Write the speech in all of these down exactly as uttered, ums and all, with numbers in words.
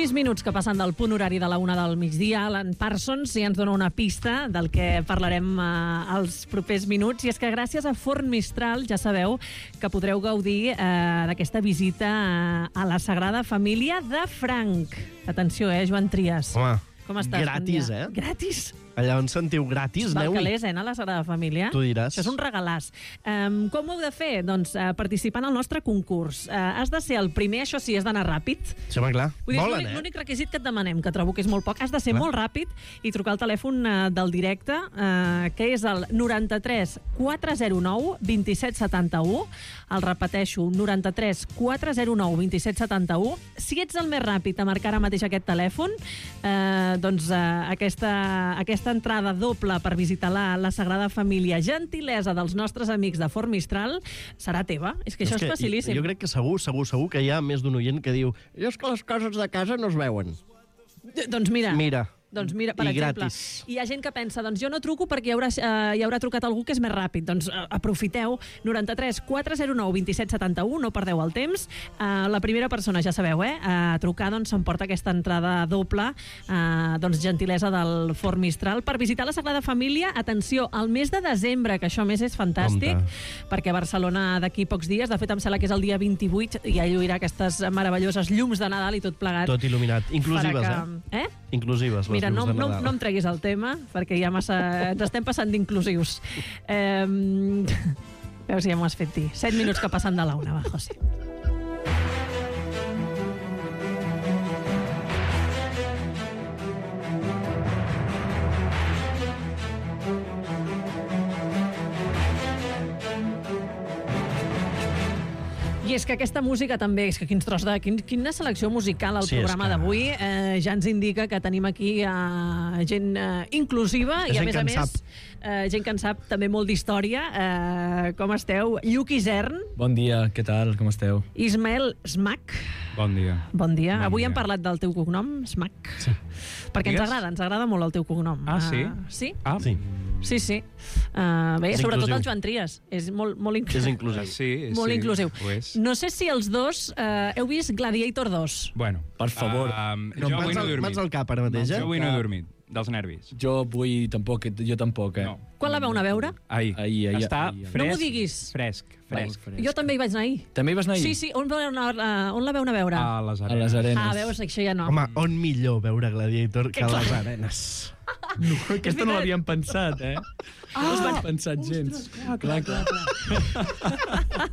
Sis minuts que passen del punt horari de la una del migdia. Alan Parsons ja ens dona una pista del que parlarem eh, els propers minuts, i és que gràcies a Forn Mistral ja sabeu que podreu gaudir eh, d'aquesta visita a, a la Sagrada Família de Franc. Atenció, eh, Joan Trias. Home, com estàs? gratis, eh? Gratis. Allà on sentiu gratis, Val aneu-hi. calés, eh, a la Sagrada Família. Tu diràs. Això és un regalàs. Um, com ho heu de fer? Doncs uh, participant al nostre concurs. Uh, has de ser el primer, això sí, has d'anar ràpid. Sí, home, clar. Vull dir, Volen, l'únic, eh? l'únic requisit que et demanem, que trobo que és molt poc, has de ser Clar. molt ràpid i trucar al telèfon uh, del directe, uh, que és el noranta-tres quatre zero nou vint set setanta-u. El repeteixo, noranta-tres quatre zero nou vint set setanta-u. Si ets el més ràpid a marcar ara mateix aquest telèfon, uh, doncs uh, aquesta, aquesta entrada doble per visitar la, la Sagrada Família, gentilesa dels nostres amics de Forn Mistral, serà teva. És que això és, que facilíssim. Jo, jo crec que segur, segur, segur que hi ha més d'un oient que diu jo és que les coses de casa no es veuen. Doncs mira... Mira. Doncs mira, per I exemple, gratis. hi ha gent que pensa, doncs jo no truco perquè hi haurà, uh, hi haurà trucat algú que és més ràpid. Doncs uh, aprofiteu, noranta-tres quatre zero nou vint set setanta-u, no perdeu el temps. Uh, la primera persona, ja sabeu, eh, a trucar, doncs s'emporta aquesta entrada doble, uh, doncs gentilesa del Forn Mistral, per visitar la Sagrada Família. Atenció, al mes de desembre, que això a més és fantàstic, Compte. perquè a Barcelona d'aquí pocs dies, de fet em sembla que és el dia vint-i-vuit, ja lluirà aquestes meravelloses llums de Nadal i tot plegat. Tot il·luminat. Inclusives, que... eh? Eh? Inclusives, les Mira, no, llums de no, Nadal. no em treguis el tema, perquè ja massa... ens estem passant d'inclusius. Eh, veus, ja m'ho has fet dir. Set minuts que passen de la una, va, José. I és que aquesta música també, és que quins tros de, quin, quina selecció musical al Sí, programa és que- d'avui, eh, ja ens indica que tenim aquí eh, gent eh, inclusiva i a Gent més que a en més sap. eh, gent que en sap també molt d'història. Eh, com esteu? Lluc Isern, Bon dia, què tal, com esteu? Ismael Smac. Bon dia. Bon dia. Bon Avui dia. hem parlat del teu cognom, Smac. Sí. Perquè Digues? ens agrada, ens agrada molt el teu cognom. Ah, sí? Uh, sí? Ah, Sí. Sí, sí. Uh, bé, És sobretot inclusiu. el Joan Trias. És molt, molt, inclu... És inclusiu. sí, molt sí, inclusiu. Ho és. No sé si els dos uh, heu vist Gladiator dos. Bueno, Per favor. Um, No, jo avui mans, no he al, dormit. mans al cap ara mateix, eh? Jo avui no he dormit, dels nervis. Jo avui tampoc, jo tampoc, eh? No. Quan la vau anar a veure? Ahir. Ahir, ahir, Està ahir. fresc. No m'ho diguis. Fresc, fresc. Fresc. Jo també hi vaig anar ahir. També hi vas anar ahir? Sí, sí. On, vau anar, uh, on la veu anar a veure? A les A arenes. les arenes. Ah, veus, això ja no. Home, on millor veure Gladiator que a clar. les arenes? No, aquesta no l'havíem pensat, eh? Ah! No us vaig pensat gens. Clar, clar, clar.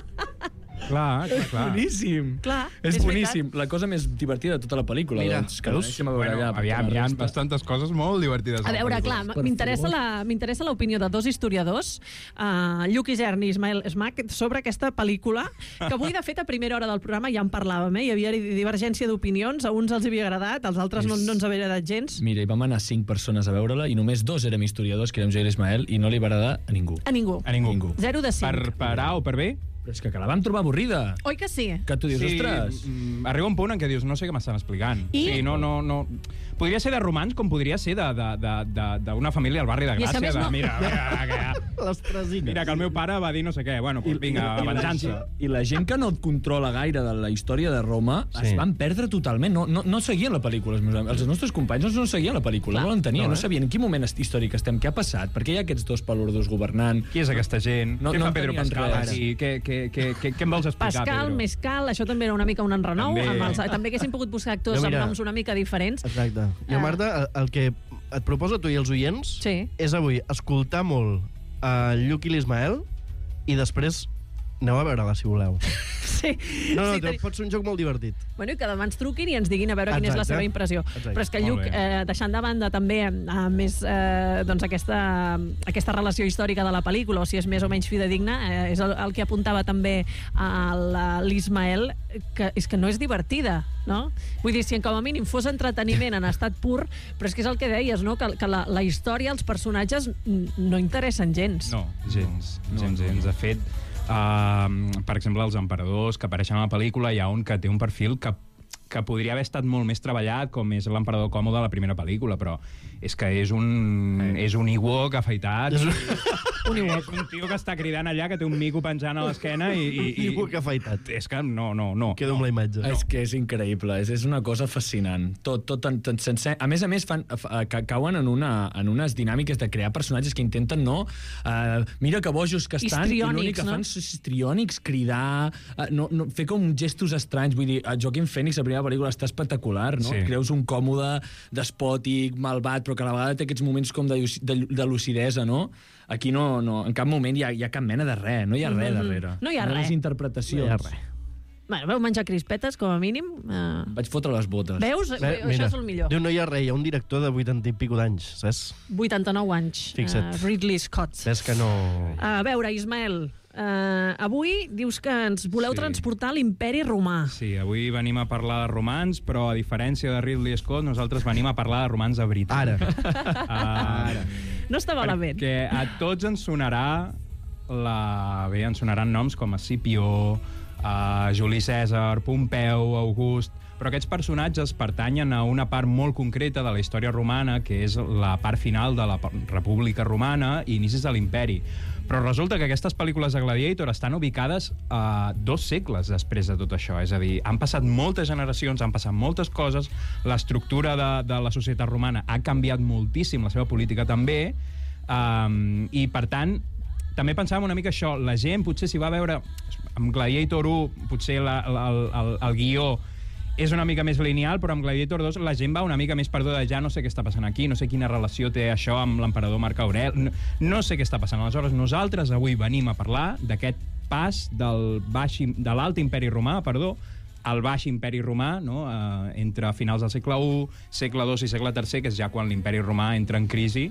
Clar, clar, clar. Boníssim. Clar, és, és boníssim. La cosa més divertida de tota la pel·lícula. Mira, doncs, que veus? anéssim a veure Bueno, allà. perquè aviam, la hi ha resta- bastantes coses molt divertides. A veure, clar, Per m'interessa favor. la- m'interessa l'opinió de dos historiadors, uh, Lluc Isern i Ismael Smac, sobre aquesta pel·lícula, que avui, de fet, a primera hora del programa ja en parlàvem, eh? Hi havia divergència d'opinions, a uns els havia agradat, als altres no, no ens havia agradat gens. Mira, hi vam anar cinc persones a veure-la i només dos érem historiadors, que érem jo i l'Ismael, i no li va agradar a ningú. A ningú. A ningú. Ningú. Zero de cinc. Per, per A o per B? Però és que, que la vam trobar avorrida. Oi que sí? Que tu dius, ostres... mm, arriba un punt en què dius, no sé què m'estan explicant. I- Sí, no, no, no. Podria ser de romans com podria ser d'una família al barri de I és que a Gràcia. més De, no- mira, mira, que, Les tresines. mira, que el meu pare va dir no sé què. Bueno, doncs vinga, I la, venjança. gent, I la gent que no et controla gaire de la història de Roma Sí. es van perdre totalment. No, no, no seguien la pel·lícula. Els, meus, am- els nostres companys no seguien la pel·lícula. Clar. No l'entenien. No, No, eh? no sabien en quin moment històric estem, què ha passat, perquè hi ha aquests dos palurdos governant. Qui és aquesta gent? No- què no fa Pedro entenien Pascal res. aquí? Què, què, què, què, què em vols explicar, Pascal, Pedro? Mescal, això també era una mica un enrenou. També. Amb els, també haguéssim pogut buscar actors Jo, mira- amb noms una mica diferents. Exacte. Jo, Ah. Marta, el, el que et proposo a tu i els oients Sí. és avui escoltar molt a Lluc i l'Ismael i després aneu a veure-la, si voleu. Sí. No, no, sí, sí, teni- pot ser un joc molt divertit. Bueno, i que demà ens truquin i ens diguin a veure quina és la Exacte. seva impressió. Exacte. Però és que, Molt Lluc, bé. eh, deixant de banda també eh, més eh, doncs aquesta, aquesta relació històrica de la pel·lícula, o si és més o menys fidedigna, eh, és el, el que apuntava també a la- l'Ismael, que és que no és divertida, no? Vull dir, si com a mínim fos entreteniment en estat pur, però és que és el que deies, no? Que, que la, la història, els personatges n- no interessen gens. No, gens, No, gens, no, gens. no. De fet, uh, per exemple, els emperadors que apareixen a la pel·lícula, hi ha un que té un perfil que que podria haver estat molt més treballat, com és l'emperador Còmode de la primera pel·lícula, però és que és un, és un Ewok afaitat. És un- Un És Ewok. un tio que està cridant allà, que té un mico penjant a l'esquena i... i, I ho que afaitat. És que no, no, no. Quedo amb la imatge. És que és increïble, és, és una cosa fascinant. Tot, tot en, en sencer. A més a més, fan, ca, cauen en, una, en unes dinàmiques de crear personatges que intenten, no? Uh, mira que bojos que estan, i l'únic que no? fan és histriònics, cridar, uh, no, no, fer com gestos estranys. Vull dir, a Joaquin Phoenix, la primera pel·lícula, està espectacular, no? Sí. Et creus un còmode, despòtic, malvat, però que a la vegada té aquests moments com de, de, de lucidesa, no? Aquí no, no, en cap moment hi ha, hi ha cap mena de res, no hi ha res Mm-hmm. darrere. No hi ha res. Les interpretacions. No hi ha res. Bueno, veu menjar crispetes, com a mínim. Uh... Vaig fotre les botes. Veus? Bé, Això és el millor. Diu, no hi ha res, hi ha un director de vuitanta i pico d'anys, saps? vuitanta-nou anys. Fixa't. Uh, Ridley Scott. Ves que no... A veure, Ismael, uh, avui dius que ens voleu Sí. transportar a l'imperi romà. Sí, avui venim a parlar de romans, però a diferència de Ridley Scott, nosaltres venim a parlar de romans de veritat. Ara. Uh, Ara. No està malament. Perquè a tots ens sonarà la... Bé, ens sonaran noms com Escipió, uh, Juli Cèsar, Pompeu, August... Però aquests personatges pertanyen a una part molt concreta de la història romana, que és la part final de la República Romana i inicis de l'imperi. Però resulta que aquestes pel·lícules de Gladiator estan ubicades a uh, dos segles després de tot això. És a dir, han passat moltes generacions, han passat moltes coses, l'estructura de, de la societat romana ha canviat moltíssim, la seva política també, um, i per tant, també pensàvem una mica això, la gent potser si va veure amb Gladiator u, potser la, la, el, el, el guió és una mica més lineal, però amb Gladiator dos la gent va una mica més perduda, ja no sé què està passant aquí, no sé quina relació té això amb l'emperador Marc Aurel, no, no sé què està passant. Aleshores, nosaltres avui venim a parlar d'aquest pas del baix, de l'alt imperi romà, perdó, al baix imperi romà, no? eh, entre finals del segle u, segle dos i segle tercer, que és ja quan l'imperi romà entra en crisi,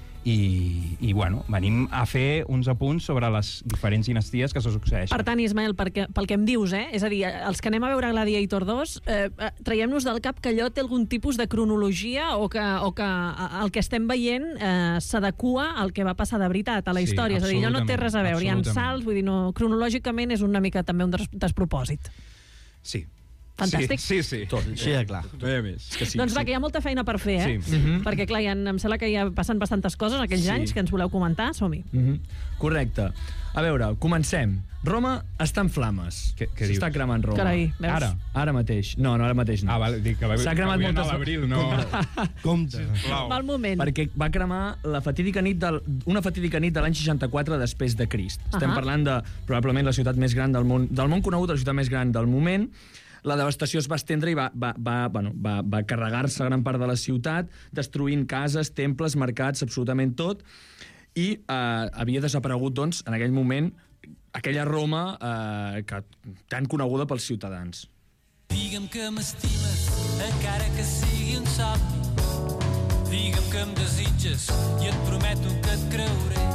i, i bueno, venim a fer uns apunts sobre les diferents dinasties que se succeeixen. Per tant, Ismael, perquè, pel que em dius, eh? És a dir, els que anem a veure Gladiator dos, eh, eh, traiem-nos del cap que allò té algun tipus de cronologia o que, o que el que estem veient eh, s'adequa al que va passar de veritat a la Sí, història. És a dir, allò no té res a veure. Hi ha absolutament. salts, vull dir, no, cronològicament és una mica també un des despropòsit. Sí. Fantàstic. Sí, sí. sí. Tot. Així de clar. No hi ha més. Que sí, Doncs va, sí. que hi ha molta feina per fer, eh? Sí. Mhm. Perquè, clar, hi ha, em sembla que hi ha, passen bastantes coses aquells Sí. anys que ens voleu comentar. Som-hi. Mhm. Correcte. A veure, comencem. Roma està en flames. Què- què dius? S'està cremant Roma. Carai, veus? Ara. Ara mateix. No, no, ara mateix no. Ah, vale, dic que va, S'ha cremat que vull anar moltes- a l'abril, no... Compte. Sisplau. Mal moment. Perquè va cremar la fatídica nit del, una fatídica nit de l'any seixanta-quatre després de Crist. Estem Ahà. parlant de, probablement, la ciutat més gran del món, del món conegut, la ciutat més gran del moment. La devastació es va estendre i va, va, va, bueno, va, va carregar-se gran part de la ciutat, destruint cases, temples, mercats, absolutament tot, i eh, havia desaparegut, doncs, en aquell moment, aquella Roma eh, que, tan coneguda pels ciutadans. Digue'm que m'estimes, encara que sigui un somni. Digue'm que em desitges i et prometo que et creuré.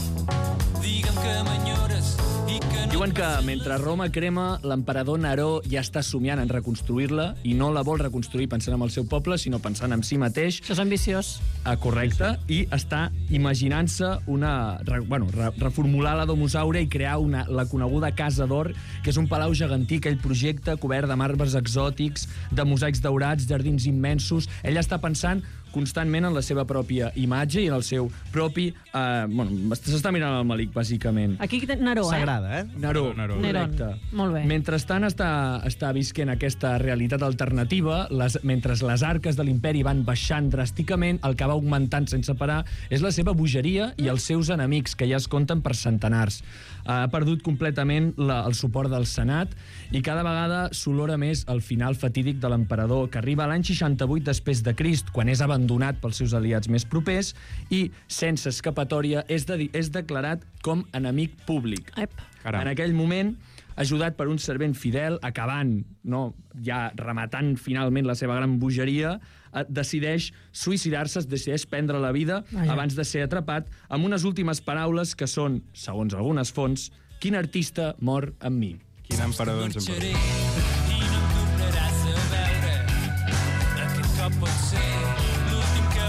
Digue'm que m'enyores i que no... Diuen que mentre Roma crema, l'emperador Neró ja està somiant en reconstruir-la i no la vol reconstruir pensant en el seu poble, sinó pensant en si mateix. Això és ambiciós. Ah, correcte, i està imaginant-se una... Re, bueno, re, reformular la Domus Aurea i crear una, la coneguda Casa d'Or, que és un palau gegantí, aquell projecte cobert de marbres exòtics, de mosaics daurats, jardins immensos. Ell està pensant constantment en la seva pròpia imatge i en el seu propi... Eh, bueno, s'està mirant el malic, bàsicament. Aquí Neró, eh? S'agrada, eh? Neró, Neró. correcte. Neron. Molt bé. Mentrestant està, està visquent aquesta realitat alternativa, les, mentre les arques de l'imperi van baixant dràsticament, el que va augmentant sense parar és la seva bogeria i els seus enemics, que ja es compten per centenars. Ha perdut completament la, el suport del Senat i cada vegada s'olora més el final fatídic de l'emperador, que arriba a l'any seixanta-vuit després de Crist, quan és abandonat pels seus aliats més propers i, sense escapatòria, és, de, és declarat com enemic públic. Ep. Caram. En aquell moment, ajudat per un servent fidel, acabant, no, ja rematant finalment la seva gran bogeria, eh, decideix suïcidar-se, es decideix prendre la vida Vaja. abans de ser atrapat, amb unes últimes paraules que són, segons algunes fonts, quin artista mor amb mi. Quin emperador ens marxaré emperador. i no em tornaràs a veure. Aquest cop pot ser l'últim que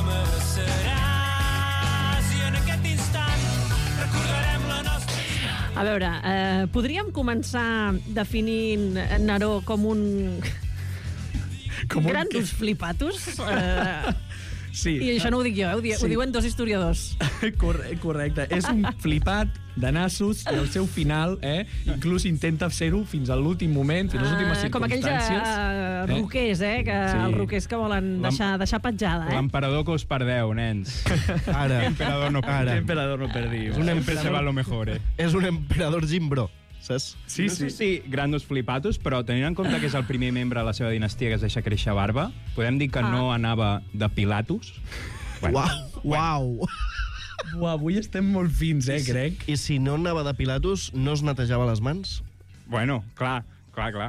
m'abraçaràs i en aquest instant recordarem la nostra... A veure, eh, podríem començar definint Neró com un Com un grandus flipatus? Eh, Sí. I això no ho dic jo, eh? ho, di Sí. ho diuen dos historiadors. Correcte, correcte. És un flipat de nassos i al seu final, eh, inclús intenta ser-ho fins a l'últim moment, fins a les últimes Ah, com aquells circumstàncies. uh, roquers, eh? Que, Sí. Els roquers que volen deixar, deixar petjada, eh? L'emperador que us perdeu, nens. Ara. L'emperador no Ara. perdeu. Emperador no perdi. Un Sempre se va lo mejor, eh? És un emperador Gimbro, saps? Sí, no sé si Grandus Flipatus, però tenint en compte que és el primer membre de la seva dinastia que es deixa créixer barba, podem dir que Ah. no anava de Pilatus? Bueno. Uau, uau. Uau, avui estem molt fins, eh, crec. I si no anava de Pilatus, no es netejava les mans? Bueno, clar, clar, clar.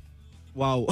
Uau.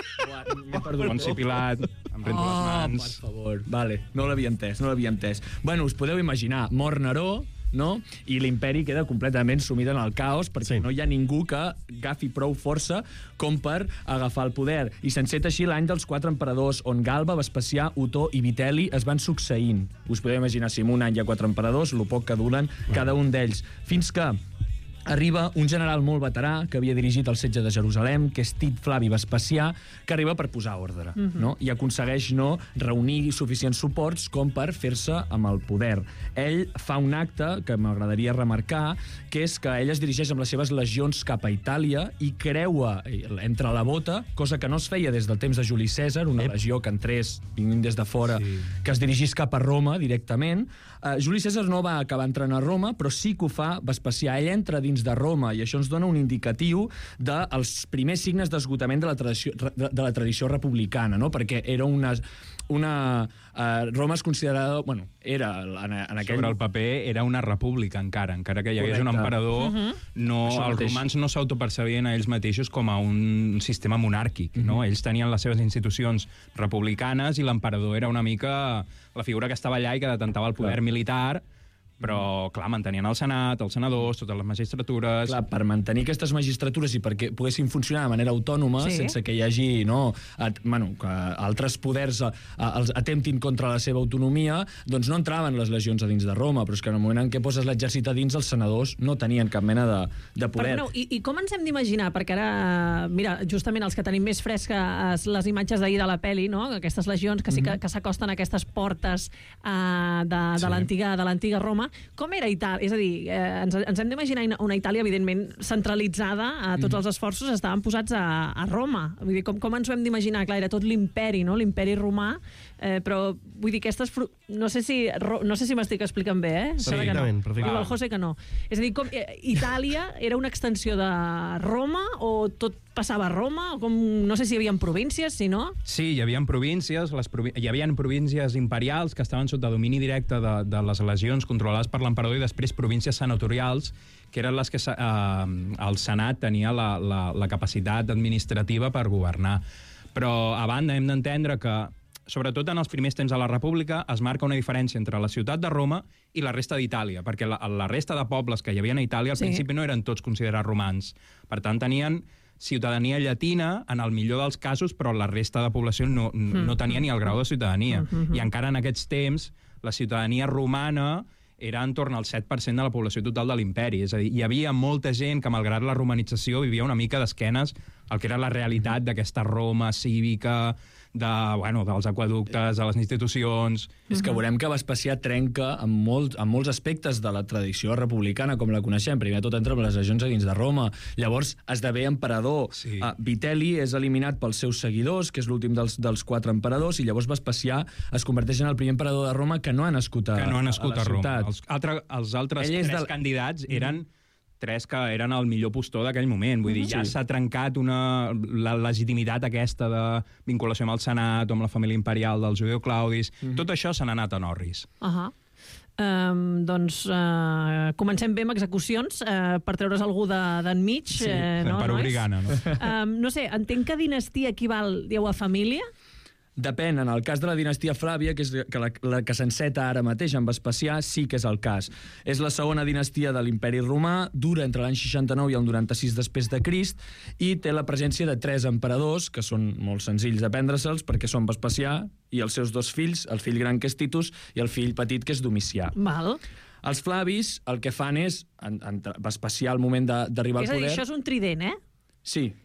M'he perdut. Ponci Pilat, em rento les mans. per favor. Vale, no l'havia entès, no l'havia entès. Bueno, us podeu imaginar, mor Neró, no? I l'imperi queda completament sumit en el caos perquè Sí. no hi ha ningú que agafi prou força com per agafar el poder. I s'enceta així l'any dels quatre emperadors, on Galba, Vespasià, Otó i Vitel·li es van succeint. Us podeu imaginar, si en un any hi ha quatre emperadors, el poc que duren cada un d'ells. Fins que arriba un general molt veterà que havia dirigit el setge de Jerusalem, que és Tit Flavi Vespasià, que arriba per posar ordre, uh -huh. no? I aconsegueix no reunir suficients suports com per fer-se amb el poder. Ell fa un acte que m'agradaria remarcar, que és que ell es dirigeix amb les seves legions cap a Itàlia i creua entre la bota, cosa que no es feia des del temps de Juli Cèsar, una legió que entrés vinguin des de fora, sí. que es dirigís cap a Roma directament. Uh, Juli Cèsar no va acabar entrant a Roma, però sí que ho fa Vespasià. Ell entra dins de Roma, i això ens dona un indicatiu dels primers signes d'esgotament de, la tradició, de, de la tradició republicana, no? Perquè era una... una uh, Roma es considerava... Bueno, era en, en aquell... Sobre el paper era una república encara, encara que hi hagués Correcte. un emperador, Mhm. no, Això els mateix. romans no s'autopercebien a ells mateixos com a un sistema monàrquic, Mhm. no? Ells tenien les seves institucions republicanes i l'emperador era una mica la figura que estava allà i que detentava el poder Clar. militar, però, clar, mantenien el Senat, els senadors, totes les magistratures... Clar, per mantenir aquestes magistratures i perquè poguessin funcionar de manera autònoma, Sí. sense que hi hagi no, at, bueno, que altres poders a, a, els atemptin contra la seva autonomia, doncs no entraven les legions a dins de Roma, però és que en el moment en què poses l'exèrcit a dins, els senadors no tenien cap mena de, de poder. Però no, i, I com ens hem d'imaginar? Perquè ara, mira, justament els que tenim més fresques les imatges d'ahir de la peli, no? Aquestes legions que sí que, que s'acosten a aquestes portes uh, de, de Sí. l'antiga de l'antiga Roma. Com era Itàlia? És a dir, eh, ens, ens hem d'imaginar una Itàlia, evidentment, centralitzada, a tots els esforços estaven posats a, a Roma. Vull dir, com, com ens ho hem d'imaginar? Clar, era tot l'imperi, no? L'imperi romà, eh, però vull dir, aquestes... fru- No sé si, ro- no sé si m'estic explicant bé, eh? Sí, Sembla que no. perfectament, perfectament. Diu el José que no. És a dir, com, eh, Itàlia era una extensió de Roma o tot passava a Roma? O com, no sé si hi havia províncies, si no... Sí, hi havia províncies, les provi hi havia províncies imperials que estaven sota domini directe de, de les legions controlades per l'emperador i després províncies senatorials, que eren les que eh, el Senat tenia la, la, la capacitat administrativa per governar. Però, a banda, hem d'entendre que sobretot en els primers temps de la República, es marca una diferència entre la ciutat de Roma i la resta d'Itàlia, perquè la, la resta de pobles que hi havia a Itàlia al Sí. principi no eren tots considerats romans. Per tant, tenien ciutadania llatina en el millor dels casos, però la resta de població no, Mm. no tenia ni el grau de ciutadania. I encara en aquests temps, la ciutadania romana era en torn al set per cent de la població total de l'imperi. És a dir, hi havia molta gent que, malgrat la romanització, vivia una mica d'esquenes al que era la realitat d'aquesta Roma cívica, de, bueno, dels aqueductes, de les institucions... És que veurem que Vespasià trenca en, molt, en molts aspectes de la tradició republicana, com la coneixem. Primer de tot entra amb les legions a dins de Roma. Llavors esdevé emperador. Sí. Uh, Vitel·li és eliminat pels seus seguidors, que és l'últim dels, dels quatre emperadors, i llavors Vespasià es converteix en el primer emperador de Roma que no ha nascut a, que no ha nascut a, a, la Roma. ciutat. Els, altre, els altres Ell és tres del- candidats eren tres que eren el millor postor d'aquell moment. Vull dir, ja Sí. s'ha trencat una, la legitimitat aquesta de vinculació amb el Senat o amb la família imperial dels Judeu Claudis. Tot això se n'ha anat a Norris. Uh -huh. Um, doncs uh, comencem bé amb execucions uh, per treure's algú d'enmig. Sí, eh, no, per nois? Obrigana, no? Um, no sé, entenc que dinastia equival, dieu, a família? Depèn, en el cas de la dinastia Flàvia, que és que la, la que s'enceta ara mateix amb Vespasià, sí que és el cas. És la segona dinastia de l'imperi romà, dura entre l'any seixanta-nou i el noranta-sis després de Crist, i té la presència de tres emperadors, que són molt senzills de prendre-se'ls, perquè són Vespasià i els seus dos fills, el fill gran que és Titus i el fill petit que és Domicià. Val. Els Flavis el que fan és, en, en, Vespasià al moment de- d'arribar al És a dir, poder... això és un trident, eh? Sí,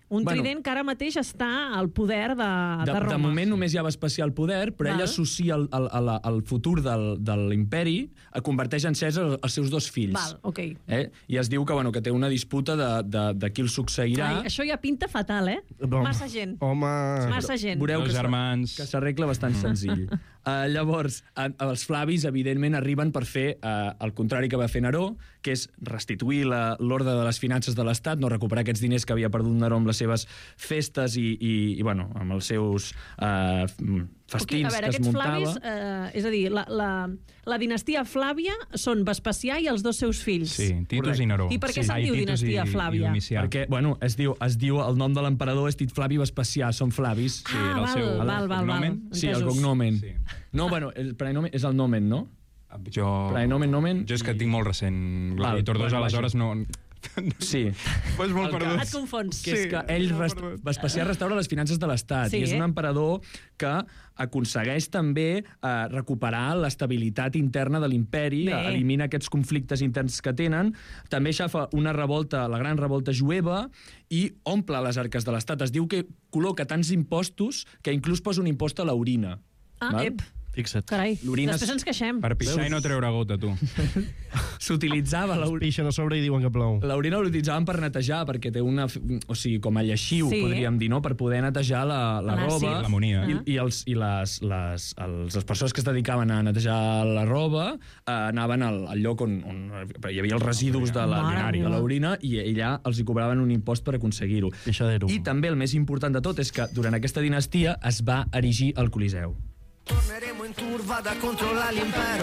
Un Bueno. trident que ara mateix està al poder de, de, De, Roma. de moment només hi ha Vespasià al poder, però Val. ell associa el, el, el, el futur del, de l'imperi, converteix en Cèsar els seus dos fills. Val, ok. Eh? I es diu que, bueno, que té una disputa de, de, de qui el succeirà. Ai, això ja pinta fatal, eh? Home. Massa gent. Home... Massa gent. Veureu Dos que, germans. que s'arregla bastant senzill. Uh, llavors, uh, els Flavis, evidentment, arriben per fer uh, el contrari que va fer Neró, que és restituir la- l'ordre de les finances de l'Estat, no recuperar aquests diners que havia perdut Neró amb les seves festes i, i, i bueno, amb els seus uh, festins a veure, que es aquests muntava. Flavis, eh, és a dir, la, la, la dinastia Flàvia són Vespasià i els dos seus fills. Sí, Titus Correcte. i Neró. I per què sí. se'n Ai, diu Titus dinastia i, Flàvia? I Domicià. Perquè, bueno, es diu, es diu el nom de l'emperador és Tit Flavi Vespasià, són Flavis. Sí, Ah, era el val, seu val, val, val. cognomen. Sí, el Entesos. cognomen. Sí. No, bueno, el prenomen és el nomen, no? Jo... Prenomen, nomen... Jo és que tinc molt recent Gladiator Val, dos, bueno, aleshores no... Sí. Pues molt El que- perdut. Et confons. Que és que ell, rest... Vespasià restaura les finances de l'Estat Sí, i és eh? un emperador que aconsegueix també eh, recuperar l'estabilitat interna de l'imperi, Bé. elimina aquests conflictes interns que tenen, també aixafa una revolta, la gran revolta jueva, i omple les arques de l'Estat. Es diu que col·loca tants impostos que inclús posa un impost a l'orina. Ah, Val? ep, Fixa't. carai. L'orina Després és- ens queixem. Per pixar i no treure gota, tu. S'utilitzava l'orina. Pixen a sobre i diuen que plou. L'orina l'utilitzaven per netejar, perquè té una... O sigui, com a lleixiu, Sí. podríem dir, no? Per poder netejar la, la Ah, sí. roba. L'amonia. I, i, els, i les, les, els, les persones que es dedicaven a netejar la roba eh, anaven al, al lloc on, on hi havia els residus de la- Mare de meva. l'orina i allà els hi cobraven un impost per aconseguir-ho. Pixadero. I també el més important de tot és que durant aquesta dinastia es va erigir el Coliseu. Torneremo in tour, vado a controllare l'impero.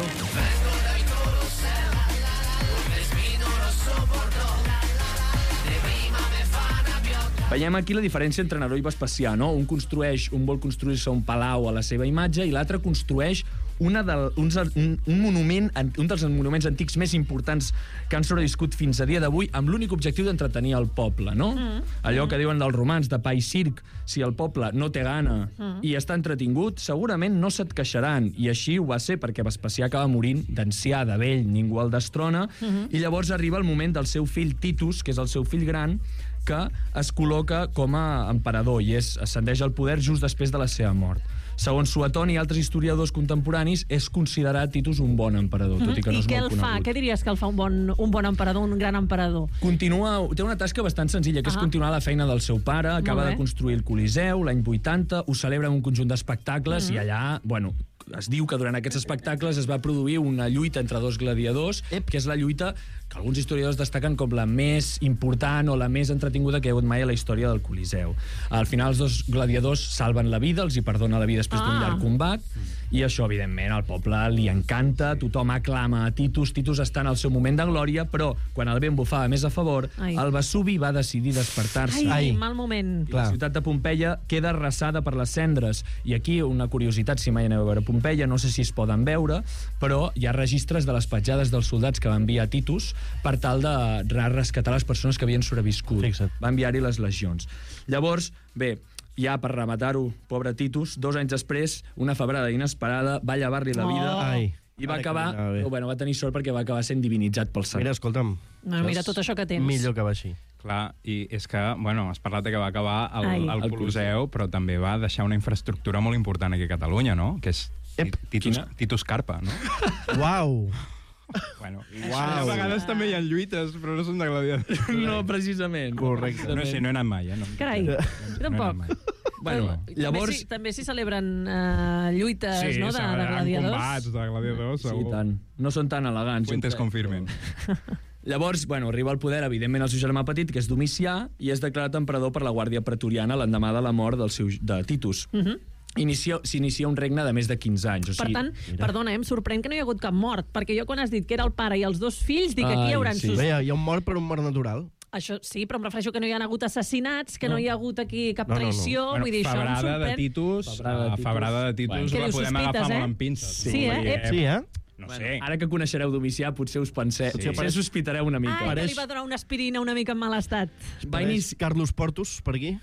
Veiem aquí la diferència entre Neró i Vespasià, no? Un construeix, un vol construir-se un palau a la seva imatge i l'altre construeix una del, uns, un, un monument, un dels monuments antics més importants que han sobreviscut fins a dia d'avui, amb l'únic objectiu d'entretenir el poble, no? Mm. Allò que diuen dels romans, de pa i circ, si el poble no té gana mm. i està entretingut, segurament no se't queixaran. I així ho va ser, perquè Vespasià acaba morint d'ancià, de vell, ningú el destrona, mm-hmm. i llavors arriba el moment del seu fill Titus, que és el seu fill gran, que es col·loca com a emperador i és, ascendeix al poder just després de la seva mort. Segons Sueton i altres historiadors contemporanis, és considerat Titus un bon emperador, tot i que no I és què molt el fa? conegut. Què diries que el fa un bon, un bon emperador, un gran emperador? Continua, té una tasca bastant senzilla, que és Ah. continuar la feina del seu pare, acaba bé. de construir el Coliseu l'any vuitanta, ho celebra en un conjunt d'espectacles i allà, bueno, es diu que durant aquests espectacles es va produir una lluita entre dos gladiadors, que és la lluita que alguns historiadors destaquen com la més important o la més entretinguda que hi ha hagut mai a la història del Coliseu. Al final els dos gladiadors salven la vida, els hi perdona la vida després d'un Ah. llarg combat, i això, evidentment, al poble li encanta, tothom aclama a Titus, Titus està en el seu moment de glòria, però quan el vent bufava més a favor, Ai. el Vesuvi va decidir despertar-se. Ai, Ai. mal moment. I la ciutat de Pompeia queda arrasada per les cendres. I aquí una curiositat, si mai aneu a veure Pompeia, no sé si es poden veure, però hi ha registres de les petjades dels soldats que va enviar Titus per tal de rescatar les persones que havien sobreviscut. Fixa't. Va enviar-hi les legions. Llavors, bé, ja per rematar-ho, pobre Titus, dos anys després, una febrada inesperada va llevar-li la vida Oh. Ai. i va Ara que acabar, anava bé. o, bueno, va tenir sort perquè va acabar sent divinitzat pel sant. Mira, escolta'm. No, mira tot això que tens. Millor que va així. Clar, i és que, bueno, has parlat de que va acabar el, Ai. el El Coliseu, però també va deixar una infraestructura molt important aquí a Catalunya, no? Que és Ep, Titus, quina? Titus Carpa, no? Uau! Bueno, Uau. a vegades també hi ha lluites, però no són de gladiadors. No, precisament. Correcte. No sé, no he anat mai, eh? No. Carai, No he tampoc. anat mai. Bueno, També llavors... sí, també s'hi celebren uh, lluites, Sí, no?, de, de s'agradaran gladiadors. combats de gladiadors, Sí, segur. tant. No són tan elegants. Fuentes jo crec, confirmen. però- Llavors, bueno, arriba al poder, evidentment, el seu germà petit, que és Domicià, i és declarat emperador per la Guàrdia Pretoriana l'endemà de la mort del seu, de Titus. Uh -huh. Inicia, s'inicia un regne de més de quinze anys. O Per sigui, tant, perdona, em sorprèn que no hi ha hagut cap mort, perquè jo quan has dit que era el pare i els dos fills, dic que aquí Ai, hi haurà sí. sus... Bé, hi ha un mort per un mort natural. Això sí, però em refereixo que no hi ha hagut assassinats, que no, no hi ha hagut aquí cap No, no, no. traïció, Bueno, vull dir, això em febrada de sorprèn. Titus, Febrada de uh, Titus. febrada de Titus Bueno. Què la dius, podem sospites, agafar eh? molt amb pinces. Sí, eh? Perquè, Ep. Sí, eh? No bueno, sé. ara que coneixereu Domicià, potser us penseu... Sí. Potser sospitareu una mica. Ai, que Pareix- li va donar una aspirina una mica en mal estat. Va iniciar... Carlos Portus, per aquí.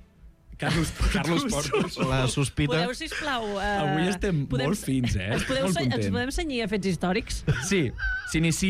Carlos Portus. Carlos Portus. La sospita. Podeu, sisplau... Uh, Avui estem molt fins, eh? Ens podeu, Molt se- ens content. podem senyir a fets històrics? Sí, s'inicia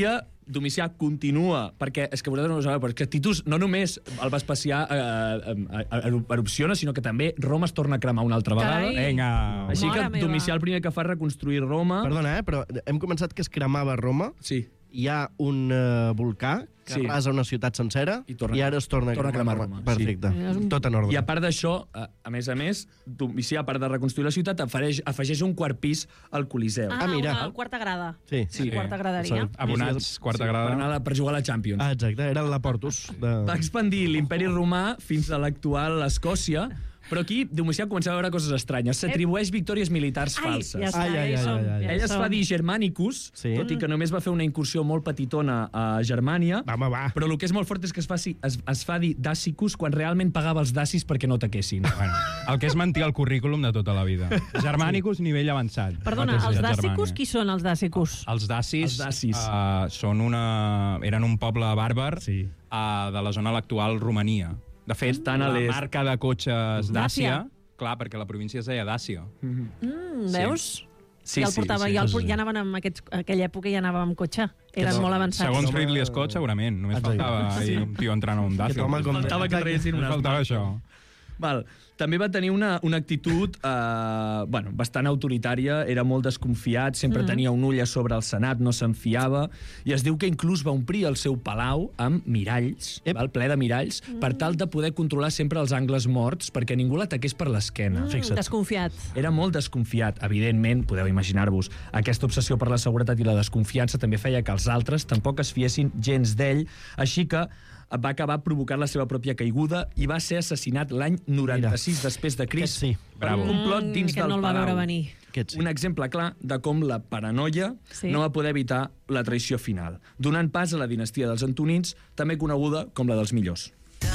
Domicià continua, perquè és que vosaltres no ho sabeu, perquè Titus no només el Vespasià eh, eh, erupciona, sinó que també Roma es torna a cremar una altra vegada. Carai. Vinga. Així Mare que meva. Domicià el primer que fa és reconstruir Roma. Perdona, eh, però hem començat que es cremava Roma. Sí. Hi ha un uh, volcà que Sí. arrasa una ciutat sencera I torna- i ara es torna, torna a cremar Roma, sí. Perfecte. Sí. Tot en ordre. I a part d'això, a, a més a més, Domicià, a part de reconstruir la ciutat, afegeix, afegeix un quart pis al Coliseu. Ah, Ah, mira. una quarta grada. Sí. Sí. Quarta graderia. Sí. Abonats, quarta Per, grada. anar a la, per jugar a la Champions. Ah, exacte, era la Portus. De... Va expandir l'imperi romà fins a l'actual Escòcia, però aquí Domicià comença a veure coses estranyes. S'atribueix victòries militars Ai, falses. ja està, Ai, ai, ja hi ai, som. ai, ai. ja hi Ell es som. fa dir Germanicus, Sí. tot i que només va fer una incursió molt petitona a Germània, Va, home, va. però el que és molt fort és que es, faci, es, es fa dir Dacicus quan realment pagava els dacis perquè no taquessin. Bueno, el que és mentir al currículum de tota la vida. Germànicus, nivell avançat. Perdona, No té els ciutat dàcicus, Germània. qui són els dàcicus? Els dacis, Els dacis. Uh, són una... eren un poble bàrbar Sí. uh, de la zona de l'actual Romania. De fet, Estan a la l'est. marca de cotxes Dacia, Dàcia. clar, perquè la província es deia Dàcia. Mm, Sí. veus? Sí, ja el sí, portava, sí, ja, el, sí. ja anaven amb aquests, aquella època ja anàvem amb cotxe. Eren no, molt avançats. Segons home- Ridley Scott, segurament. Només Exacte. faltava ahir un tio entrant a un Aquest Dacia. home com... Faltava que traguessin Només unes faltava això. Val. També va tenir una, una actitud eh, bueno, bastant autoritària, era molt desconfiat, sempre mm. tenia un ull a sobre el Senat, no se'n fiava, i es diu que inclús va omplir el seu palau amb miralls, Ep. val, ple de miralls, mm. per tal de poder controlar sempre els angles morts, perquè ningú l'ataqués per l'esquena. Mm, desconfiat. Era molt desconfiat. Evidentment, podeu imaginar-vos, aquesta obsessió per la seguretat i la desconfiança també feia que els altres tampoc es fiessin gens d'ell, així que va acabar provocant la seva pròpia caiguda i va ser assassinat l'any noranta-sis després de Crist Aquest sí. per Bravo. un complot Mm, dins aquest del no el va palau. veure venir. Aquest sí. Un exemple clar de com la paranoia Sí. no va poder evitar la traïció final, donant pas a la dinastia dels Antonins, també coneguda com la dels millors.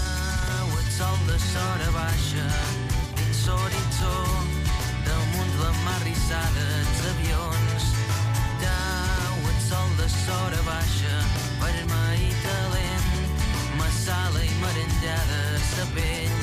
Dau el sol de sora baixa dins l'horitzó damunt la mar rissada els avions. Dau el sol de sora baixa vermell i talent massala i merengada sa pell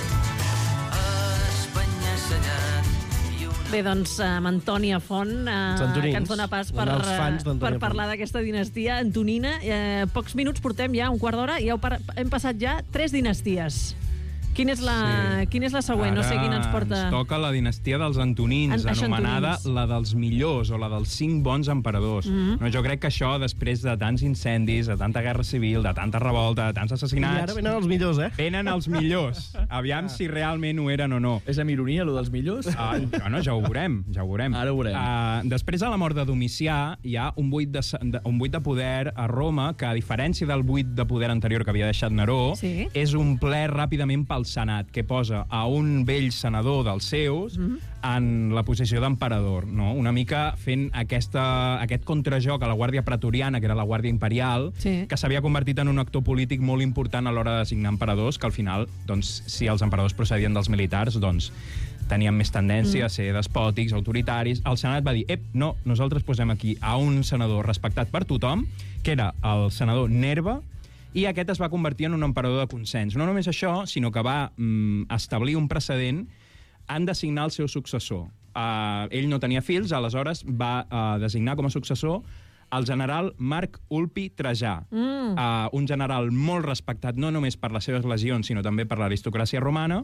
espanya-sellat i una... Bé, doncs, amb Antònia Font, eh, Antonins. que ens dona pas per, Un dels fans eh, d'Antònia per Font. parlar d'aquesta dinastia antonina. Eh, pocs minuts portem ja, un quart d'hora, i heu par hem passat ja tres dinasties. Quina és la, sí. quina és la següent? No sé quina ens porta... ens toca la dinastia dels Antonins, En- això, anomenada Antonins. la dels millors o la dels cinc bons emperadors. Mm -hmm. No, jo crec que això, després de tants incendis, de tanta guerra civil, de tanta revolta, de tants I assassinats, ara venen els millors, eh? venen els millors. Aviam si realment ho eren o no. És amb ironia, lo dels millors? Ah, bueno, ja ho veurem, ja ho veurem. Ara ho veurem. Uh, després de la mort de Domicià, hi ha un buit de, de, un buit de poder a Roma que, a diferència del buit de poder anterior que havia deixat Neró, Sí. és omplert ràpidament pel Senat, que posa a un vell senador dels seus mm -hmm. en la posició d'emperador, no? Una mica fent aquesta, aquest contrajoc a la Guàrdia Pretoriana, que era la Guàrdia Imperial, Sí. que s'havia convertit en un actor polític molt important a l'hora de designar emperadors, que al final, doncs, si els emperadors procedien dels militars, doncs tenien més tendència mm. a ser despòtics, autoritaris. El Senat va dir, ep, no, nosaltres posem aquí a un senador respectat per tothom, que era el senador Nerva, i aquest es va convertir en un emperador de consens. No només això, sinó que va mm, establir un precedent en designar el seu successor. Uh, ell no tenia fills, aleshores va uh, designar com a successor el general Marc Ulpi Trajà, mm. uh, un general molt respectat no només per les seves legions, sinó també per l'aristocràcia romana,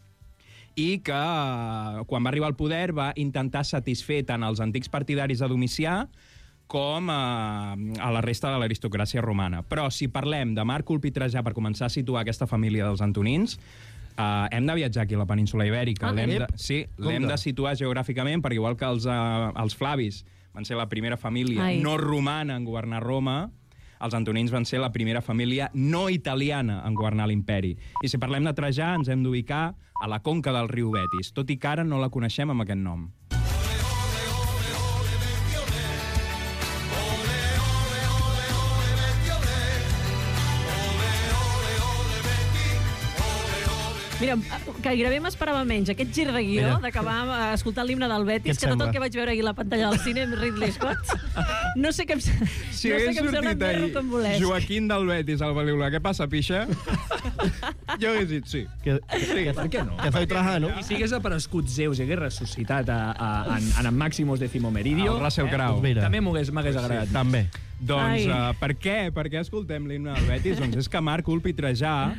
i que, uh, quan va arribar al poder, va intentar satisfer tant els antics partidaris de Domicià com a, a la resta de l'aristocràcia romana. Però si parlem de Marc Ulpi Trajà per començar a situar aquesta família dels Antonins, uh, hem de viatjar aquí a la península Ibèrica. Ah, l'hem de, ep. sí, Compte. l'hem de situar geogràficament, perquè igual que els, uh, els Flavis van ser la primera família Ai. no romana en governar Roma, els Antonins van ser la primera família no italiana en governar l'imperi. I si parlem de Trajà, ens hem d'ubicar a la conca del riu Betis, tot i que ara no la coneixem amb aquest nom. Mira, gairebé m'esperava menys aquest gir de guió, Mira. d'acabar eh, escoltant l'himne del Què Betis, et que tot sembla? el que vaig veure ahir a la pantalla del cine amb Ridley Scott. No sé què em, se- Si no sé hagués què em sembla sortit més ahir rocambolesc. Joaquín del Betis al Baliula, què passa, pixa? Jo hagués dit sí. Que, Sí, per què no? que soy Trajano. I si hagués aparegut Zeus i hagués ressuscitat a, a, en, en el Maximus Decimo Meridio, El Russell Crowe. Doncs mira. també m'hagués m'hagués agradat. També. Doncs uh, per què? Per què escoltem l'himne del Betis? Doncs és que Marc Ulpi Trajà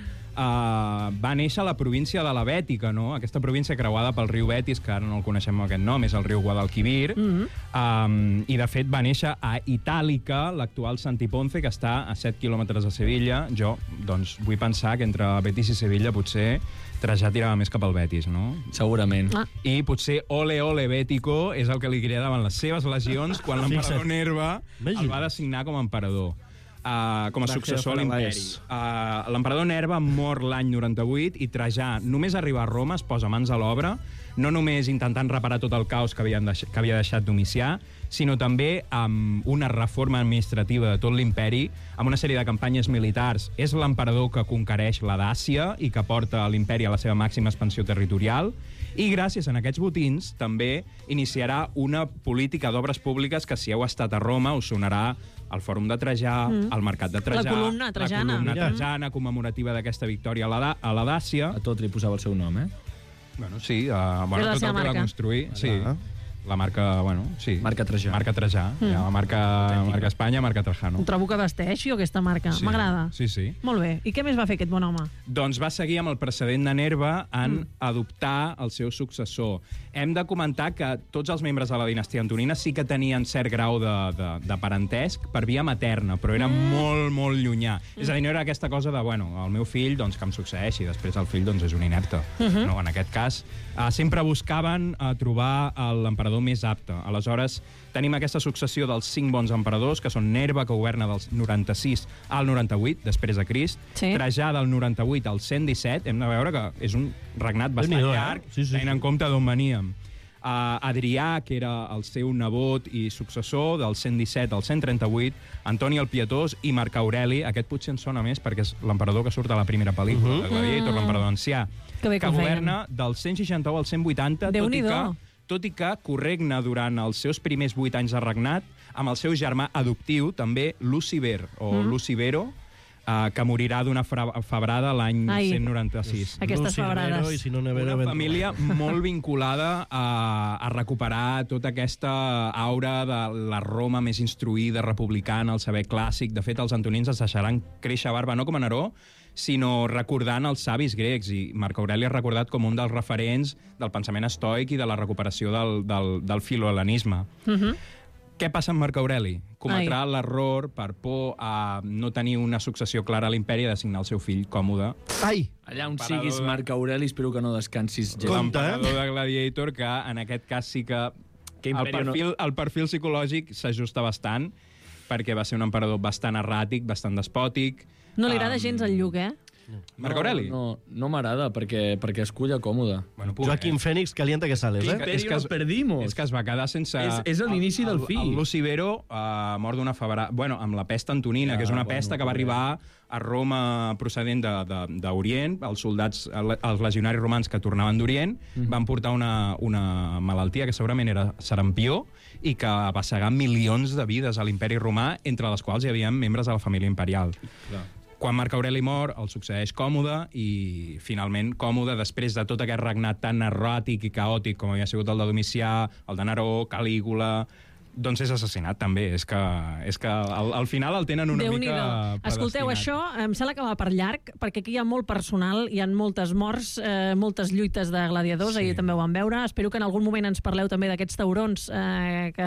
uh, va néixer a la província de la Bètica, no? Aquesta província creuada pel riu Betis, que ara no el coneixem amb aquest nom, és el riu Guadalquivir. Mm-hmm. um, I, de fet, va néixer a Itàlica, l'actual Santi Ponce, que està a set quilòmetres de Sevilla. Jo, doncs, vull pensar que entre Betis i Sevilla potser Trajà tirava més cap al Betis, no? Segurament. Ah. I potser ole ole Bético és el que li cridaven les seves legions quan l'emperador Nerva el va designar com a emperador. Uh, com a successor a l'imperi. Uh, L'emperador Nerva mor l'any noranta-vuit i Trajà, només arribar a Roma, es posa mans a l'obra, no només intentant reparar tot el caos que, havien deix que havia deixat Domicià, sinó també amb una reforma administrativa de tot l'imperi, amb una sèrie de campanyes militars. És l'emperador que conquereix la Dàcia i que porta l'imperi a la seva màxima expansió territorial, i gràcies a aquests botins també iniciarà una política d'obres públiques que, si heu estat a Roma, us sonarà el Fòrum de Trajà, mm. el Mercat de Trajà, la columna trajana, la columna Mira. trajana commemorativa d'aquesta victòria a la, a la Dàcia. A tot li posava el seu nom, eh? Bueno, sí, uh, bueno, tot el que marca. va construir. Sí. Ah. La marca, bueno, sí. Marca Trajà. Marca Trajà. Mm. Ja, la marca, marca Espanya, marca Trajano. Trobo que vesteix, jo, aquesta marca. Sí. M'agrada. Sí, sí. Molt bé. I què més va fer aquest bon home? Doncs va seguir amb el precedent de Nerva en Mm. adoptar el seu successor. Hem de comentar que tots els membres de la dinastia Antonina sí que tenien cert grau de, de, de parentesc per via materna, però era mm. molt, molt llunyà. Mm. És a dir, no era aquesta cosa de, bueno, el meu fill, doncs, que em succeeixi, després el fill, doncs, és un inepte. Mm -hmm. No, en aquest cas, uh, sempre buscaven uh, trobar l'emperador més apte. Aleshores, tenim aquesta successió dels cinc bons emperadors, que són Nerva, que governa del noranta-sis al noranta-vuit, després de Crist, Sí. Trajà del noranta-vuit al cent disset, hem de veure que és un regnat bastant Déu-n'hi-do, eh? llarg, Sí, sí, tenint sí. en compte d'on veníem. Uh, Adrià, que era el seu nebot i successor, del cent disset al cent trenta-vuit, Antoni el Pietós i Marc Aureli, aquest potser en sona més perquè és l'emperador que surt a la primera pel·lícula, uh -huh. de Gladiator, Mm. l'emperador ancià, Que bé que que ho governa del cent seixanta-u al cent vuitanta, tot i Déu-n'hi-do. que tot i que corregna durant els seus primers vuit anys de regnat amb el seu germà adoptiu, també Luci Ver, o Mm. Luci Vero, uh, que morirà d'una febrada l'any Ai. cent noranta-sis. Aquestes Luci febrades. Vero, i si no Nevero, Una ben família molt vinculada a, a recuperar tota aquesta aura de la Roma més instruïda, republicana, el saber clàssic. De fet, els antonins es deixaran créixer barba no com a Neró, sinó recordant els savis grecs, i Marc Aureli és recordat com un dels referents del pensament estoic i de la recuperació del, del, del filohel·lenisme. Mhm. Què passa amb Marc Aureli? Cometrà l'error per por a no tenir una successió clara a l'imperi, a designar el seu fill Còmode. Ai! Allà on Emperador siguis, de- Marc Aureli, espero que no descansis gens. Compte, eh? L'emperador de Gladiator, que en aquest cas sí que Que el imperi no- perfil, el perfil psicològic s'ajusta bastant, perquè va ser un emperador bastant erràtic, bastant despòtic. No li agrada Um, gens el lluc, eh? Marc Aureli? No, no, no m'agrada, perquè, perquè es culla còmode. Bueno, Joaquim Fènix, calienta que sales, Que eh? imperi és que no es- perdimos. És que es va quedar sense... És- és l'inici del fi. El, el Luci Vero uh, mort d'una febrada... Bueno, amb la pesta antonina, Ja, que és una bueno, pesta que va arribar a Roma procedent d'Orient. Els soldats, els legionaris romans que tornaven d'Orient, Mhm. van portar una, una malaltia que segurament era sarampió i que va cegar milions de vides a l'imperi romà, entre les quals hi havia membres de la família imperial. Clar. Quan Marc Aureli mor, el succeeix Còmode, i finalment Còmode, després de tot aquest regnat tan erràtic i caòtic com havia sigut el de Domicià, el de Neró, Calígula, doncs és assassinat també. És que, és que al, al final el tenen una Déu-n'hi-do. mica Escolteu, predestinat. això em sembla que va per llarg, perquè aquí hi ha molt personal, hi ha moltes morts, eh, moltes lluites de gladiadors, Sí. ahir també ho vam veure. Espero que en algun moment ens parleu també d'aquests taurons eh, que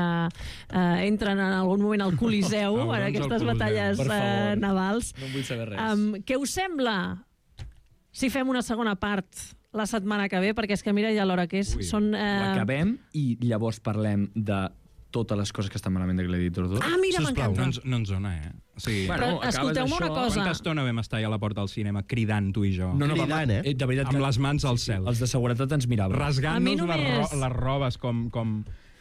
eh, entren en algun moment al Coliseu, Taurons en al aquestes Coliseu. batalles Per favor. eh, navals. No en vull saber res. Um, què us sembla si fem una segona part la setmana que ve? Perquè és que mira ja l'hora que és. Ui. Són, eh... L'acabem i llavors parlem de totes les coses que estan malament de Gladiator dos. Ah, mira, Sisplau. m'encanta. No ens, no ens dona, eh? O sigui, Bueno, Però acabes escolteu-me això, una cosa. quanta estona vam estar allà a la porta del cinema cridant, tu i jo? No, no, Cridant, va, eh? De veritat, Amb que les mans al cel. els de seguretat ens miraven. A mi Rasgant-nos les, només- ro les robes com... com...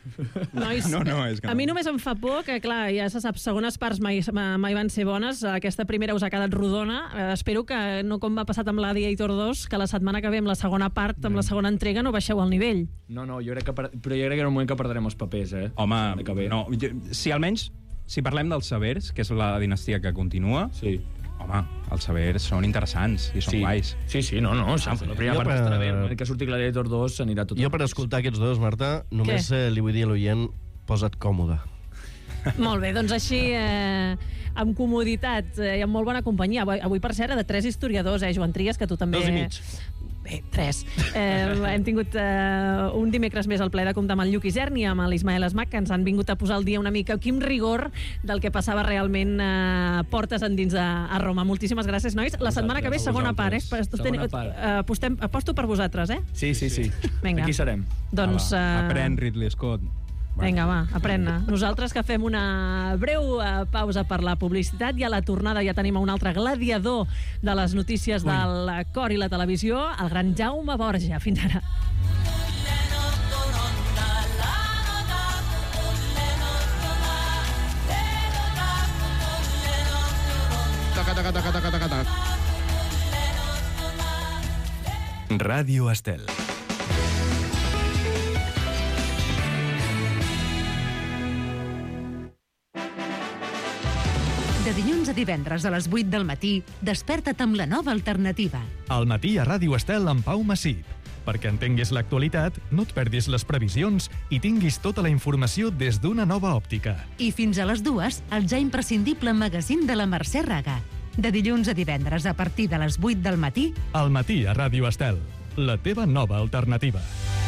Nois, No, no, és que a no. mi només em fa por que, clar, ja se sap, segones parts mai, mai van ser bones. Aquesta primera us ha quedat rodona. Eh, espero que, no com va passat amb l'Gladiator dos, que la setmana que ve amb la segona part, amb la segona entrega, no baixeu el nivell. No, no, jo crec que, per... però jo crec que en un moment que perdrem els papers, eh? Home, Que bé. no, jo- si almenys, si parlem dels Severs, que és la dinastia que continua, Sí. home, els Severs són interessants i són Sí. guais. Sí, sí, no, no. Sí, la primera Jo part per- estarà bé. El moment que surti Gladiator dos s'anirà tot. Jo per escoltar aquests dos, Marta, només eh, li vull dir a l'oient, posa't còmode. Molt bé, doncs així, eh, amb comoditat eh, i amb molt bona companyia. Avui, avui per cert, de tres historiadors, eh, Joan Trias, que tu també... Dos i mig. Bé, tres. Eh, hem tingut eh, un dimecres més el ple de comptar amb el Lluc Iserni i amb l'Ismael Esmac, que ens han vingut a posar al dia una mica quin rigor del que passava realment eh, portes endins a, a Roma. Moltíssimes gràcies, nois. La setmana que ve, segona part, eh? Segona part. Eh, apostem, aposto per vosaltres, eh? Sí, sí, sí. Vinga. Aquí serem. Doncs... Va, Eh... Aprèn Ridley Scott. Vinga, va, aprèn-ne. Nosaltres que fem una breu uh, pausa per la publicitat i a la tornada ja tenim un altre gladiador de les notícies Ui. del cor i la televisió, el gran Jaume Borja. Fins ara. Taca, taca, taca, taca, taca, taca. Ràdio Estel. De dilluns a divendres a les vuit del matí, desperta't amb la nova alternativa. Al matí a Ràdio Estel amb Pau Massip. Perquè entenguis l'actualitat, no et perdis les previsions i tinguis tota la informació des d'una nova òptica. I fins a les dues, el ja imprescindible magazín de la Mercè Raga. De dilluns a divendres a partir de les vuit del matí... Al matí a Ràdio Estel, la teva nova alternativa.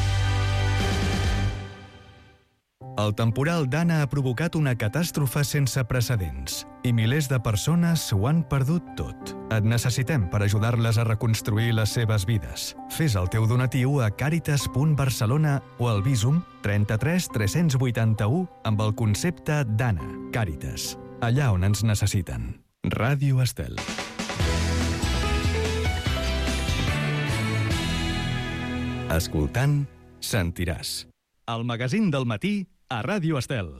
El temporal Dana ha provocat una catàstrofe sense precedents i milers de persones ho han perdut tot. Et necessitem per ajudar-les a reconstruir les seves vides. Fes el teu donatiu a càritas punt barcelona o al Bizum trenta-tres tres-cents vuitanta-u amb el concepte Dana. Càritas, allà on ens necessiten. Ràdio Estel. Escoltant, sentiràs. El magazín del matí a Ràdio Estel.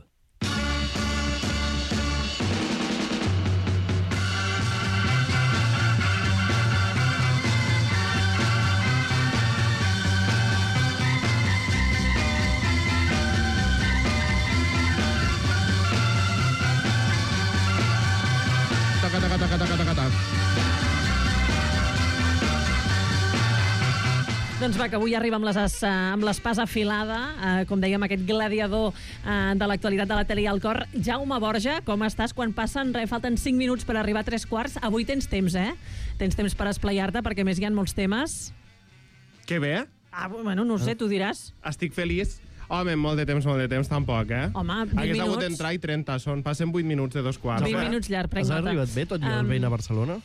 Taca, taca, taca, taca, taca, taca. Doncs va, que avui arriba amb les- amb l'espasa afilada, eh, com dèiem, aquest gladiador eh, de l'actualitat de la tele i al cor. Jaume Borja, com estàs? Quan passen, re, falten cinc minuts per arribar a tres quarts. Avui tens temps, eh? Tens temps per esplayar-te, perquè a més hi ha molts temes. Que bé. Ah, bueno, no ho sé, tu diràs. Estic feliç. Home, molt de temps, molt de temps, tampoc, eh? Home, vint Hagués hagut minuts. d'entrar i trenta, són, passen vuit minuts de dos quarts. vint minuts llarg, Has prenc nota. arribat bé, tot i el Em, veïn a Barcelona?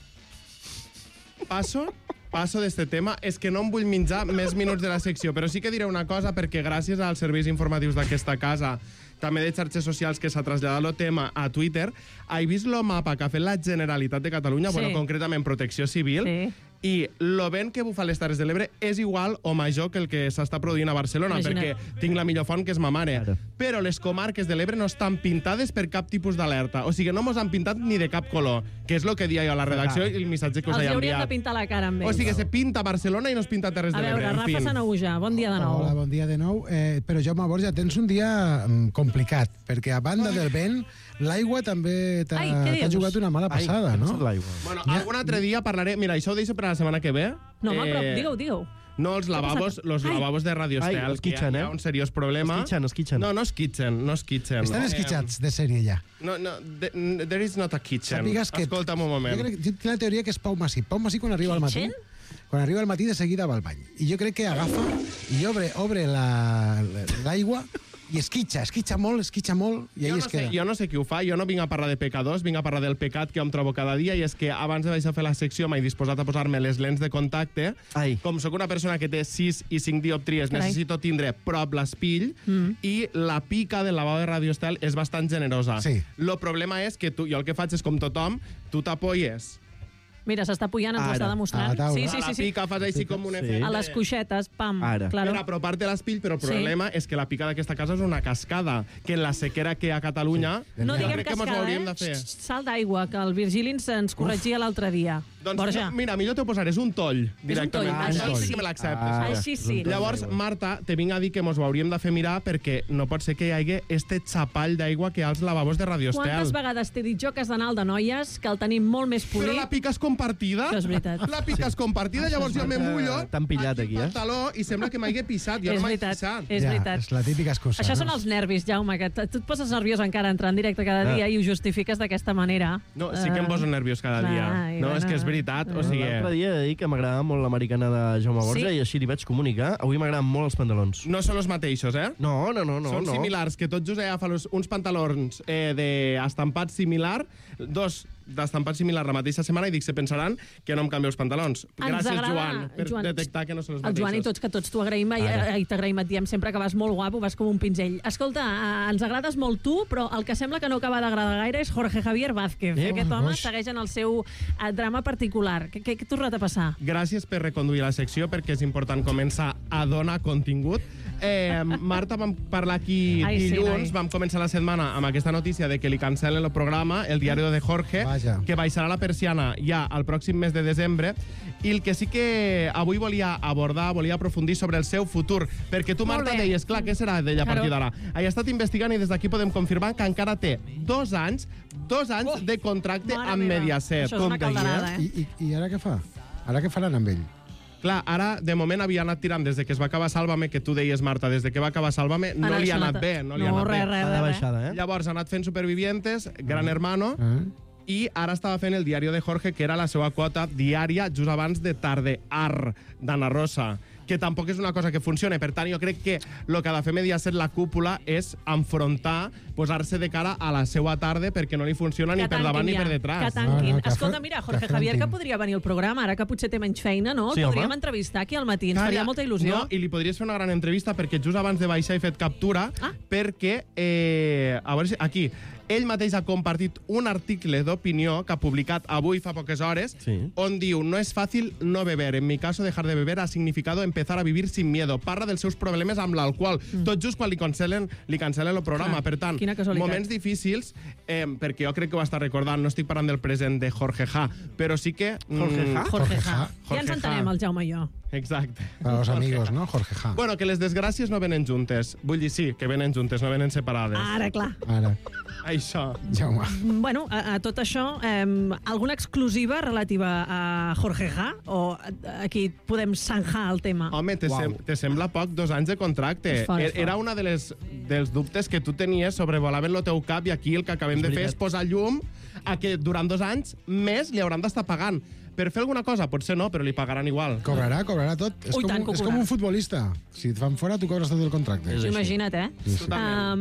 Passo, passo d'este tema. És que no em vull menjar més minuts de la secció, però sí que diré una cosa, perquè gràcies als serveis informatius d'aquesta casa, també de xarxes socials, que s'ha traslladat el tema a Twitter, he vist el mapa que ha fet la Generalitat de Catalunya, Sí. bueno, concretament Protecció Civil, Sí. i el vent que bufa a les Terres de l'Ebre és igual o major que el que s'està produint a Barcelona, Imagina't. perquè tinc la millor font, que és ma mare. Claro. Però les comarques de l'Ebre no estan pintades per cap tipus d'alerta. O sigui, no mos han pintat ni de cap color, que és el que dia jo a la redacció i el missatge que us Els he hi haurien de enviat. pintar la cara amb O ells. sigui, se pinta Barcelona i no es pinta Terres A de veure, l'Ebre. En Rafa fin. Sanauja, bon dia de nou. Hola, bon dia de nou. Eh, però Jaume Borja, tens un dia mm, complicat, perquè a banda del vent, l'aigua també t'ha Ai, què t'ha dius? jugat una mala passada, Ai, no? l'aigua. Bueno, algun altre dia parlaré... Mira, això ho deixo per a la setmana que ve. No, home, però Eh, digue-ho, digue-ho. No, els lavabos, los Ai. lavabos de Radio Ai, Estel, que hi ha, esquitxen, hi ha eh? un seriós problema. Esquitxen, esquitxen. No, no esquitxen, no esquitxen. Estan no. esquitxats de sèrie ja. No, no, de, there is not a kitchen. Sàpigues que... Escolta'm un moment. Jo crec que tinc la teoria que és Pau Massip. Pau Massip, quan arriba al matí... Kitchen? Quan arriba al matí, de seguida va al bany. I jo crec que agafa i obre, obre la- l'aigua i esquitxa, esquitxa molt, esquitxa molt, i Jo ahí no, es sé, queda. jo no sé qui ho fa, jo no vinc a parlar de pecadors, vinc a parlar del pecat que em trobo cada dia, i és que abans de deixar fer la secció m'he disposat a posar-me les lents de contacte. Ai. Com sóc una persona que té sis i cinc dioptries, Carai. necessito tindre prop l'espill, Mm. i la pica del lavabo de Radio Estel és bastant generosa. Sí. El problema és que tu, jo el que faig és com tothom, tu t'apoyes Mira, s'està pujant, ens ho Ara, està a demostrant. la taula. Sí, a sí, la sí, sí. pica, fas així com un efecte. A les coixetes, pam. Ara. Claro. Per apropar-te a l'espill, però el Sí. problema és que la pica d'aquesta casa és una cascada, que en la sequera que hi ha a Catalunya, No jo diguem crec que mos ho cascada, hauríem eh? de fer. Salt d'aigua, que el Virgili ens, ens corregia l'altre dia. Doncs Borja. mira, millor t'ho posaré, és un toll, directament. toll, Això així sí sí. que me l'acceptes. Ah, Així sí. Llavors, Marta, te vinc a dir que mos ho hauríem de fer mirar perquè no pot ser que hi hagi este xapall d'aigua que hi ha als lavabos de Radio Estel. Quantes vegades t'he dit jo que has d'anar al de noies, que el tenim molt més Però polit? la pica és compartida. Això és veritat. La pica és compartida, llavors jo me mullo T'han pillat aquí, el eh? pantaló i sembla que m'hagi pixat. Jo És no m'he veritat, pixat. és Ja, veritat. és la típica excusa. Això no? són els nervis, Jaume, que t- tu et poses nerviós encara entrar en directe cada dia i ho justifiques d'aquesta manera. No, sí que em poso nerviós cada dia. Ai, No, bueno. és que és veritat. O sigui, L'altre dia he de dir que m'agradava molt l'americana de Jaume Borja Sí? i així li vaig comunicar. Avui m'agraden molt els pantalons. no són els mateixos, eh? No, no, no, no. Són no. similars, que tot just agafa los- uns pantalons eh, d'estampat similar, dos d'estampat similar la mateixa setmana, i dic, se pensaran que no em canvio els pantalons. Ens Gràcies, agrada- Joan, per Joan, detectar que no són els El mateixos. Joan i tots, que tots t'ho agraïm i, i t'agraïm, et diem sempre que vas molt guapo, vas com un pinzell. Escolta, eh, ens agrades molt tu, però el que sembla que no acaba d'agradar gaire és Jorge Javier Vázquez. Eh, Aquest home goix. segueix en el seu eh, drama particular. Què, què, què t'ho a passar? Gràcies per reconduir la secció, perquè és important començar a donar contingut. Eh, Marta, vam parlar aquí Ai, sí, dilluns, noi. vam començar la setmana amb aquesta notícia de que li cancelen el programa, el diario de Jorge, Vaja. que baixarà la persiana ja al pròxim mes de desembre, i el que sí que avui volia abordar, volia aprofundir sobre el seu futur, perquè tu, Molt Marta, bé. deies, clar, què serà d'ella a Claro. partir d'ara? Ha estat investigant i des d'aquí podem confirmar que encara té dos anys, dos anys Oh. de contracte Mare amb meva. Mediaset. Això és una calderada, eh? I, i, I ara què fa? Ara què faran amb ell? Clar, ara, de moment, havia anat tirant des de que es va acabar Sálvame, que tu deies, Marta, des de que va acabar Sálvame, no li ha anat bé, no li ha no, anat res, bé. res, Està de res, res. baixada, eh? Llavors ha anat fent Supervivientes, Gran Hermano, Eh? i ara estava fent el Diario de Jorge, que era la seva quota diària just abans de Tardear, d'Anna Rosa, que tampoc és una cosa que funcione. Per tant, jo crec que el que ha de fer Mediaset la cúpula és enfrontar, posar-se de cara a la seva tarda, perquè no li funciona ni Que per tanquin davant ni ja, per Que detrás. tanquin. No, no, que Escolta, fre- mira, que Jorge Javier, que frentin. podria venir al programa, ara que potser té menys feina, no? Sí, El podríem home. entrevistar aquí al matí, ens Calla. faria molta il·lusió. No, i li podries fer una gran entrevista perquè just abans de baixar he fet captura Ah. perquè, eh, a veure si, aquí, ell mateix ha compartit un article d'opinió que ha publicat avui fa poques hores Sí. on diu, no es fácil no beber, en mi caso dejar de beber ha significado empezar a vivir sin miedo. Parla dels seus problemes amb l'alcohol, mm. tot just quan li cancelen, li cancelen el programa. Clar, Per tant, quina casualitat. moments difícils, eh, perquè jo crec que ho està recordant, no estic parlant del present de Jorge Ja, però sí que... mm, Jorge Ja? Jorge Jorge Ja. Ja. Ja ens Jorge entenem, Ja. el Jaume i jo. Exacte. Para los amigos, no? Jorge Ja. Bueno, que les desgràcies no venen juntes. Vull dir, sí, que venen juntes, no venen separades. Ara, clar. Ara, Això. Jaume. Bueno, a, a tot això, eh, alguna exclusiva relativa a Jorge Ja? O eh, aquí podem zanjar el tema? Home, te, sem te sembla poc dos anys de contracte. És fort, és E- Era fort. una de les, dels dubtes que tu tenies, sobrevolaven el teu cap, i aquí el que acabem És de fer veritat. és posar llum a que durant dos anys més li hauran d'estar pagant. Per fer alguna cosa, potser no, però li pagaran igual. Cobrarà, cobrarà tot. És, Ui, com, tant que un, és cobrarà. com un futbolista. Si et fan fora, tu cobres tot el contracte. És així. Imagina't, eh? Sí, sí.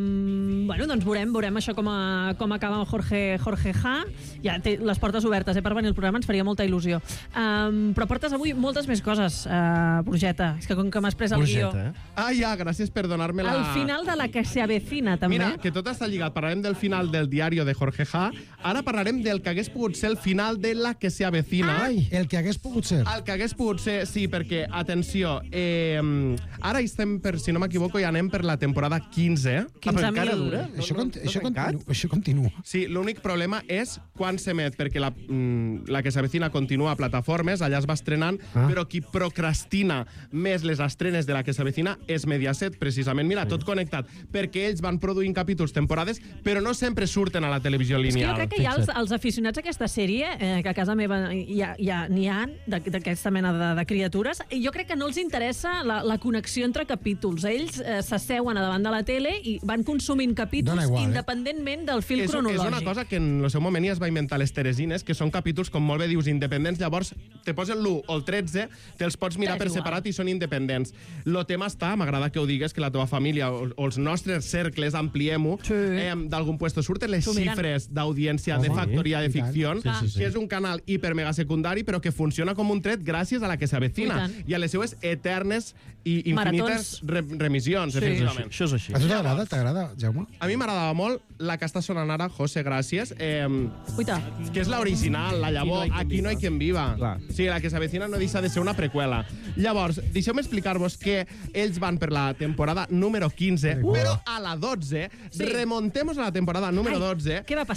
Um, bueno, doncs veurem, veurem això com, a, com acaba el Jorge, Jorge Ja. Ja té les portes obertes, eh, per venir al programa, ens faria molta il·lusió. Um, però portes avui moltes més coses, uh, Borgeta. És que com que m'has pres el guió... Borgeta, eh? Ah, ja, gràcies per donar-me la... Al final de la que se avecina, també. Mira, que tot està lligat. Parlarem del final del diario de Jorge Ja. Ara parlarem del que hagués pogut ser el final de la que se avecina. Ai, el que hagués pogut ser. El que hagués pogut ser, sí, perquè, atenció, eh, ara estem, per, si no m'equivoco, ja anem per la temporada quinze. quinze Ah, però encara mil. dura? Això, no, conti no això, tancat? continu això continua. Sí, l'únic problema és quan s'emet, perquè la, mm, la que s'avecina continua a plataformes, allà es va estrenant, Ah. però qui procrastina més les estrenes de la que s'avecina és Mediaset, precisament. Mira, tot connectat, perquè ells van produint capítols, temporades, però no sempre surten a la televisió És que jo lineal. crec que hi ha els, els aficionats a aquesta sèrie, eh, que a casa meva hi ha, hi ha, n'hi ha de- d'aquesta mena de, de criatures, i jo crec que no els interessa la, la connexió entre capítols. Ells eh, s'asseuen a davant de la tele i van consumint capítols Dona igual, eh? independentment del fil és, cronològic. és una cosa que en el seu moment ja es va inventar les Teresines, que són capítols, com molt bé dius, independents, llavors te posen l'u o el tretze, te'ls pots mirar És per igual. separat i són independents. El tema està, m'agrada que ho digues, que la teva família o, o els nostres cercles, ampliem-ho, Sí. eh, d'algun puesto surten les T'ho miren. xifres d'audiència de Home, Factoria de i tant. Ficció, Sí, sí, sí. que és un canal hiper mega secundari, però que funciona com un tret gràcies a la que s'avecina I tant. i a les seues eternes i infinites re remissions, Sí. efectivament. Això és així. A tu t'agrada? T'agrada, Jaume? A mi m'agradava molt la que està sonant ara, José, gràcies, eh, Uita, que és l'original, la llavor, Aquí no hi quien viva. Clar. Sí, la que s'avecina no deixa de ser una preqüela. Llavors, deixeu-me explicar-vos que ells van per la temporada número quinze, Igual. però a la dotze, Sí. remontemos a la temporada número Ai, dotze, què va passar?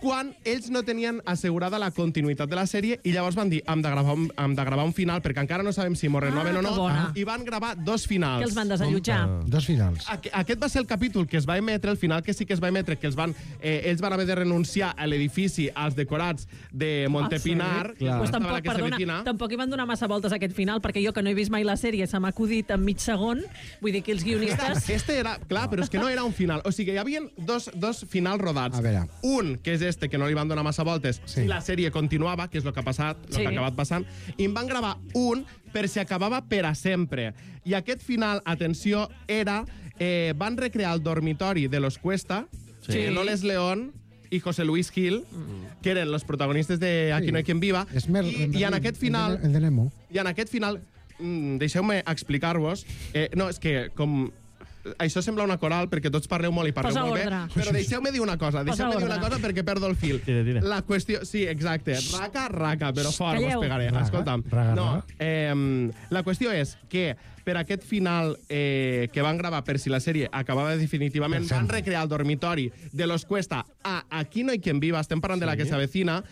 quan ells no tenien assegurada la continuïtat de la sèrie i llavors van dir, hem de gravar un, hem de gravar un final perquè encara no sabem si mos renoven Ah, o no, que bona. i van gravar dos finals. Que els van desallotjar. Dos finals. Aqu aquest va ser el capítol que es va emetre, el final que sí que es va emetre, que els van, eh, ells van haver de renunciar a l'edifici, als decorats de Montepinar. Ah, sí? Pues tampoc, perdona, tampoc hi van donar massa voltes a aquest final, perquè jo, que no he vist mai la sèrie, se m'ha acudit en mig segon. Vull dir que els guionistes... Este era, clar, però és que no era un final. O sigui, hi havia dos, dos finals rodats. A veure. Un, que és este, que no li van donar massa voltes, Sí. i la sèrie continuava, que és el que ha passat, el Sí. que ha acabat passant, i en van gravar un per si acabava per a sempre. I aquest final, atenció, era... Eh, van recrear el dormitori de Los Cuesta, Sí. eh, Loles León i José Luis Gil, que eren els protagonistes de Aquí no hay quien viva, És mer... i, i en aquest final... El de Nemo. I en aquest final, mm, deixeu-me explicar-vos... Eh, no, és que com... Això sembla una coral perquè tots parleu molt i parleu Posa molt ordre. bé, però deixeu-me dir una cosa, deixeu-me dir una ordre. cosa perquè perdo el fil. Tira, tira. La qüestió... Sí, exacte. Raca, raca, però fort Calleu. vos pegaré. Raga, Escolta'm. raga, No, raga. eh, la qüestió és que per aquest final eh, que van gravar per si la sèrie acabava definitivament, Per van sempre. recrear el dormitori de Los Cuesta a Aquí no hay quien viva, estem parlant de la que s'avecina,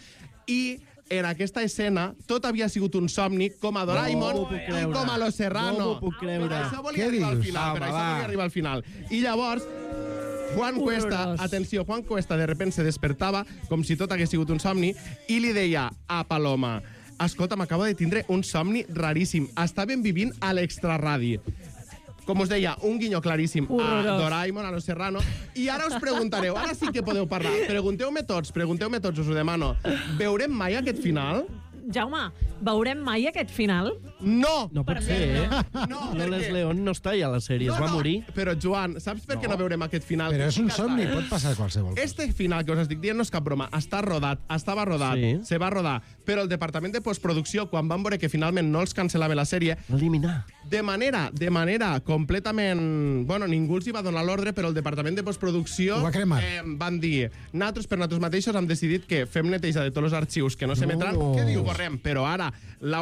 i en aquesta escena tot havia sigut un somni com a Doraemon No m'ho puc i creure. com a Los Serrano. No m'ho puc creure. Per això volia Què arribar al dius? final, per Home, això va. volia arribar al final. I llavors, Juan Cuesta, Horrorós. atenció, Juan Cuesta de repente se despertava com si tot hagués sigut un somni i li deia a Paloma: escolta, m'acabo de tindre un somni raríssim. Estàvem vivint a l'extraradi. Com us deia, un guinyo claríssim a Horrorós. Doraemon, a Los Serrano. I ara us preguntareu, ara sí que podeu parlar. Pregunteu-me tots, pregunteu-me tots, us ho demano. Veurem mai aquest final? Jaume, veurem mai aquest final? No! No pot Per ser, mi eh? No, Loles perquè- León no està ja a la sèrie, No, es va no, morir. Però, Joan, saps per què no veurem aquest final? Però és un Que somni, està- pot passar qualsevol cosa. Este final que us estic dient no és cap broma. Està rodat, estava rodat, Sí. se va rodar. Però el departament de postproducció, quan van veure que finalment no els cancel·lava la sèrie, Eliminar. de manera, de manera completament... Bueno, ningú els hi va donar l'ordre, però el departament de postproducció Ho va cremar. eh, van dir, nosaltres per nosaltres mateixos hem decidit que fem neteja de tots els arxius que no s'emetran No. Què i ho dius? borrem. Però ara,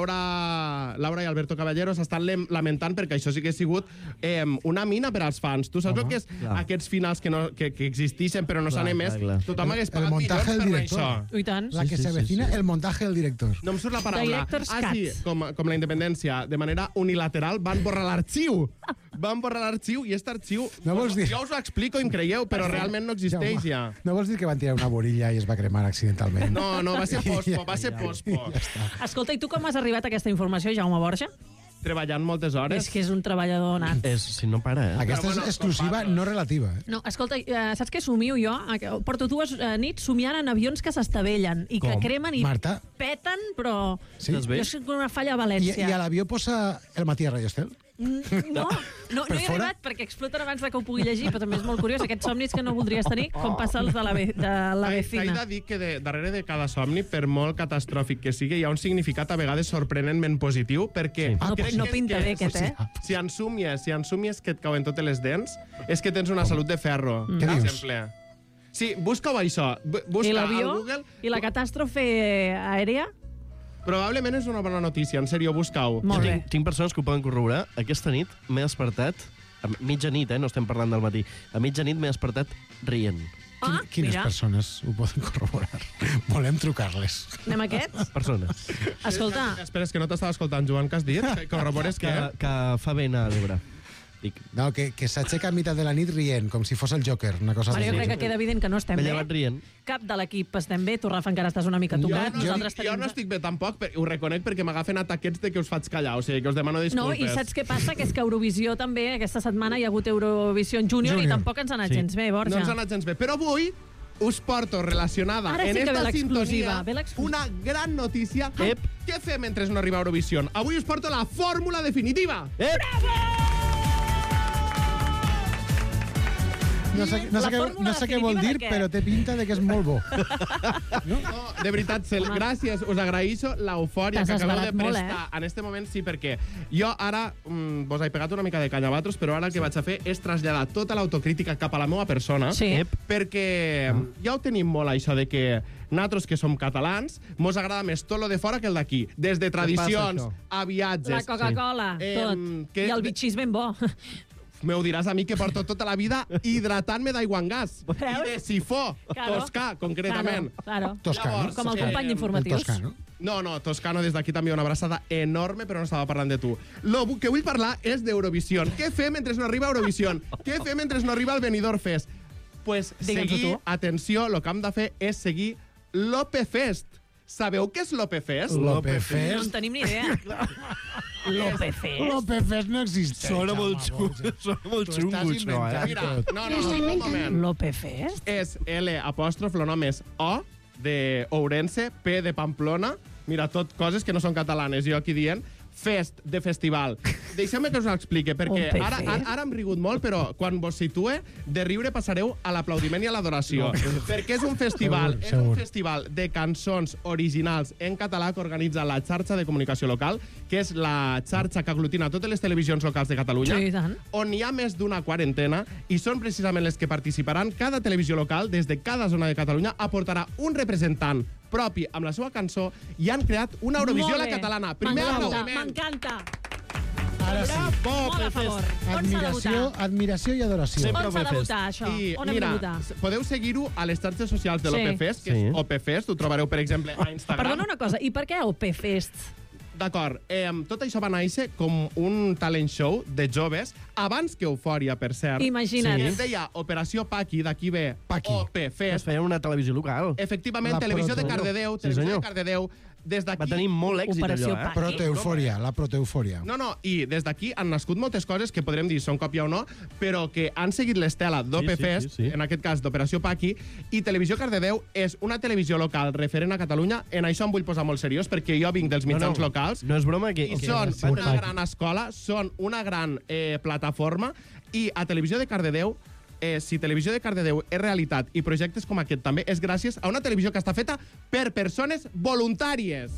Laura, Laura i Alberto Caballero s'estan lem- lamentant perquè això sí que ha sigut eh, una mina per als fans. Tu saps Home, el que és clar. aquests finals que, no, que, que existeixen però no Clar, s'han emès? clar, clar. Tothom hagués El pagat montaje milions del per director. això. I tant. La que Sí, sí, se sí, avecina, sí. el montaje del director. No em surt la paraula. Director's Ah, sí, cut. com, com la independència. De manera unilateral van borrar l'arxiu. Van borrar l'arxiu i aquest arxiu... No vols dir- Jo us ho explico i em creieu, però realment no existeix Jaume, ja. No vols dir que van tirar una borilla i es va cremar accidentalment? No, no, va ser pospo, va ser Ja, pospo. ja està. Escolta, i tu com has arribat a aquesta informació, Jaume Borja? Treballant moltes hores. És que és un treballador nat. És, si no para, eh? Aquesta Però, bueno, és exclusiva, com no relativa. eh? No, escolta, eh, saps què somio jo? Eh, Porto dues eh, nits somiant en avions que s'estavellen i que Com? cremen i Marta? peten, però... Sí? Estàs bé? Jo soc una falla a I, València. I a l'avió posa el Matías Rayostel? Mm, No, no, no Per hi he fora? arribat perquè exploten abans de que ho pugui llegir, però també és molt curiós, aquests somnis que no voldries tenir, com passa els de la, ve, de la T'he vecina. de dir que de, darrere de cada somni, per molt catastròfic que sigui, hi ha un significat a vegades sorprenentment positiu, perquè... No, crec no que és pinta que- bé aquest, eh? Si ensumies, si ensumies que et cauen totes les dents, és que tens una salut de ferro, Què per dius? exemple. Sí, busca-ho això. Bu- I Busca l'avió? al Google. I la catàstrofe aèria? Probablement és una bona notícia, en sèrio, busca-ho. Molt bé. Tinc, tinc persones que ho poden corroborar. Aquesta nit m'he despertat, a mitja nit, eh? No estem parlant del matí. A mitja nit m'he despertat rient. Ah, Quin- Quines mira, persones ho poden corroborar? Volem trucar-les. anem a aquests? Persones. Escolta, Espera, és que no t'estava escoltant, Joan, que has dit? Que corrobores Que, què? que fa vent a l'Ebre. Dic, No, que, que s'aixeca a mitad de la nit rient, com si fos el Joker, una cosa Mario, així. crec que queda evident que no estem m'he bé. llevat rient. Cap de l'equip estem bé. Tu, Rafa, encara estàs una mica tocat. Jo, Nosaltres jo tenim... no estic bé tampoc, però ho reconec perquè m'agafen ataquets de que us faig callar, o sigui, que us demano No, disculpes. i saps què passa? Que és que Eurovisió també, aquesta setmana hi ha hagut Eurovisió Junior, Junior. i tampoc ens ha anat Sí. gens bé, Borja. No ens ha anat gens bé. Però avui us porto relacionada Ara en sí que ve esta l'exclusiva, sintonia ve l'exclusiva. una gran notícia. Ep. Què fem mentre no arriba Eurovisió? Avui us porto la fórmula definitiva. Ep! No sé, no sé, La què, fórmula no sé què vol definitiva dir, de què? però té pinta de que és molt bo. No, de veritat, Cel, gràcies. Us agraeixo l'eufòria T'has que acabeu de esbarat molt, prestar en este moment, sí, perquè jo ara mm, vos he pegat una mica de canya a vosaltres, però ara el que vaig a fer és traslladar tota l'autocrítica cap a la meva persona, Sí. Ep. perquè ja ho tenim molt, això de que nosaltres, que som catalans, mos agrada més tot lo de fora que el d'aquí. Des de tradicions això? a viatges. La Coca-Cola, Sí. tot. Em, que- I el bitxí és ben bo. M'ho diràs a mi que porto tota la vida hidratant-me d'aigua en gas. Veus? I de sifó, Claro. toscà, concretament. Claro, claro. Toscà, no? Com el eh, company d'informatius. Toscà, no? No, no, Toscano, des d'aquí també una abraçada enorme, però no estava parlant de tu. Lo que vull parlar és d'Eurovisió. Què fem mentre no arriba Eurovisió? Què fem mentre no arriba el Benidorm Fest? Pues Digue'ns-ho seguir, tu. atenció, el que hem de fer és seguir l'Ope Fest. Sabeu què és l'Ope Fest? L'Ope No en Fest. tenim ni idea. L'Ope Fest. L'Ope Fest no existeix. Sona molt home, xungo, Borja. sona molt T'ho estàs xungos, no, eh? inventant Mira, tot. no, no, no, un moment. L'Ope Fest? És L apòstrof, el nom és O, de Ourense, P de Pamplona. Mira, tot coses que no són catalanes, jo aquí dient. Fest, de festival. Deixeu-me que us ho explique, perquè Ope ara, Fest. ara, ara hem rigut molt, però quan vos situe, de riure passareu a l'aplaudiment i a l'adoració. Perquè és un festival, Segur, és segur. un festival de cançons originals en català que organitza la xarxa de comunicació local, que és la xarxa que aglutina totes les televisions locals de Catalunya, Sí, i tant. on hi ha més d'una quarantena i són precisament les que participaran. Cada televisió local, des de cada zona de Catalunya, aportarà un representant propi amb la seva cançó i han creat una Eurovisió a la Molt bé. catalana. Primer M'encanta, aplaudiment. m'encanta. Ara sí. Molt a favor. On s'ha de Admiració, votar? admiració i adoració. Sempre On s'ha de Ope Fest. votar, això? I On hem mira, de votar? s- podeu seguir-ho a les xarxes socials de Sí. l'O P Fest, que Sí. és O P Fest, ho trobareu, per exemple, a Instagram. Perdona una cosa, i per què Ope Fest? D'acord, eh, tot això va néixer com un talent show de joves, abans que Eufòria, per cert. Imagina't. Sí. Es deia Operació Paqui, d'aquí ve Paqui. O P Es Fest. feia una televisió local. Efectivament, La televisió de proto. Cardedeu, Sí, televisió senyor. de Cardedeu, des d'aquí... Va tenir molt èxit Operació allò, eh? Paqui. Proteufòria, la proteufòria. No, no, i des d'aquí han nascut moltes coses que podrem dir són còpia o no, però que han seguit l'estela d'O P Sí, sí, Fest, sí, sí. en aquest cas d'Operació Paqui, i Televisió Cardedeu és una televisió local referent a Catalunya. En això em vull posar molt seriós, perquè jo vinc dels mitjans locals, No és broma que... i que són va una tenir- gran escola, són una gran eh, plataforma, i a Televisió de Cardedeu, eh, si Televisió de Cardedeu és realitat i projectes com aquest també, és gràcies a una televisió que està feta per persones voluntàries.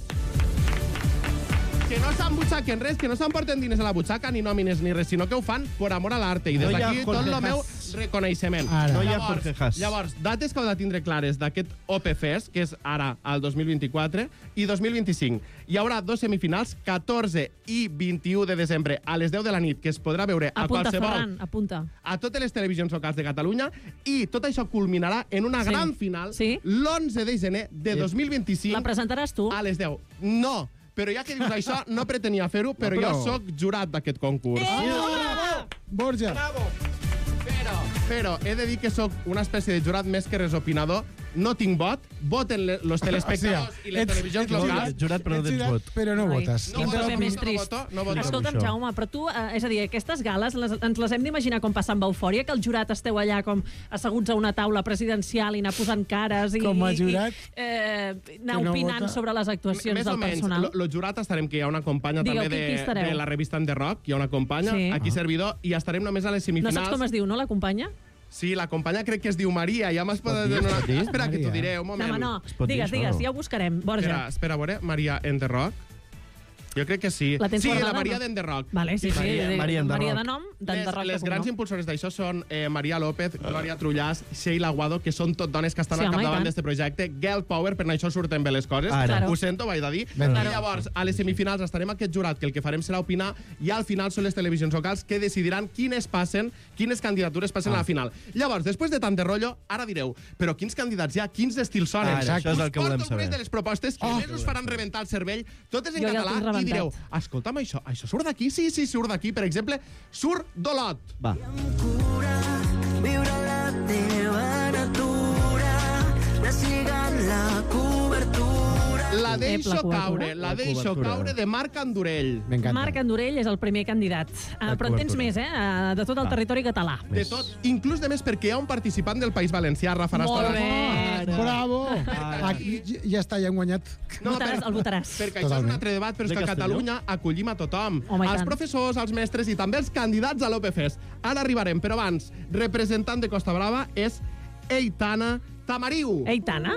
Que no s'embutxaquen res, que no s'emporten diners a la butxaca, ni nòmines ni res, sinó que ho fan per amor a l'arte. I des No hi ha d'aquí tot Jorge el meu Haas. reconeixement. Ara. No hi ha Jorge Haas. Llavors, dates que heu de tindre clares d'aquest O P Fest, que és ara, al dos mil vint-i-quatre, i dos mil vint-i-cinc. Hi haurà dos semifinals, catorze i vint-i-u de desembre, a les deu de la nit, que es podrà veure a Apunta, qualsevol... Ferran, apunta. a totes les televisions locals de Catalunya, i tot això culminarà en una Sí. gran final Sí. l'onze de gener de dos mil vint-i-cinc La presentaràs tu? a les deu. No, però ja que dius això, no pretenia fer-ho, però, No, però- jo sóc jurat d'aquest concurs. Eh! Borja. Però, però he de dir que sóc una espècie de jurat més que res opinador. No tinc vot, voten le- los telespectadors i les ets- televisions ets locals. Jurat, jurat, però no Ets tens jurat, vot. Però no Ai, votes. No quin voto, paper no més voto, trist. no voto. Escolta'm, Això. Jaume, però tu, eh, és a dir, aquestes gales les, ens les hem d'imaginar com passant amb Eufòria, que el jurat esteu allà com asseguts a una taula presidencial i anar posant cares i, Com a i- jurat, i eh, anar que no opinant vota. sobre les actuacions Més o del menys, personal. lo, lo jurat estarem, que hi ha una companya Digueu, també qui- qui de, estareu? de la revista En The Rock, hi ha una companya, Sí. aquí servidor, i estarem només a les No semifinals. saps com es diu, no, la companya? Sí, la companya crec que es diu Maria, ja m'has pogut dir? donar... Es pot dir? Espera, que t'ho Maria. diré, un No, moment. home, no. Es pot dir Digues, això, digues, no? ja ho buscarem. Borja. Espera, espera, a veure, Maria en The Rock. Jo crec que sí. La tens sí, guardada, la Maria no? d'en The Rock. Vale, sí, sí. Maria- de- Maria en The Maria Rock. de nom, d'en Les, The Rock. les de grans cognom. impulsores d'això són eh, Maria López, Glòria Trullàs, Sheila Aguado, que són tot dones que estan Sí, al home, i capdavant tant. d'aquest projecte. Girl Power, per això surten bé les coses. Ara. Claro. Ho sento, ho he de dir. Ben I dit. llavors, a les semifinals estarem aquest jurat, que el que farem serà opinar, i al final són les televisions locals que decidiran quines passen, quines candidatures passen Ah. a la final. Llavors, després de tant de rotllo, ara direu, però quins candidats hi ha? Quins estils sonen? Ara, això és el que Us volem porto saber. algunes de les propostes que Oh. més us faran rebentar el cervell, totes en Jo ja el català, tinc i rebentat. direu, escolta'm, això, això surt d'aquí? Sí, sí, surt d'aquí. Per exemple, surt d'Olot. Va. Viure la teva natura, deslligant la cobertura. La deixo Ep, la caure, cobertura. la La deixo cobertura. caure de Marc Andorell. M'encanta. Marc Andorell és el primer candidat. Uh, però en tens cobertura. més, eh? Uh, de tot el Va. territori català. De tot, inclús de més perquè hi ha un participant del País Valencià, Rafa Molt Nastora. bé. Bravo! Ara. Aquí ja- ja està, ja han guanyat. Votaràs, el votaràs. Perquè això és Totalment. un altre debat, però és De que a Castelló? Catalunya acollim a tothom. Home, i els tant. professors, els mestres i també els candidats a l'O P Fest. Ara arribarem, però abans, representant de Costa Brava és Eitana Tamariu. Ei, Tana?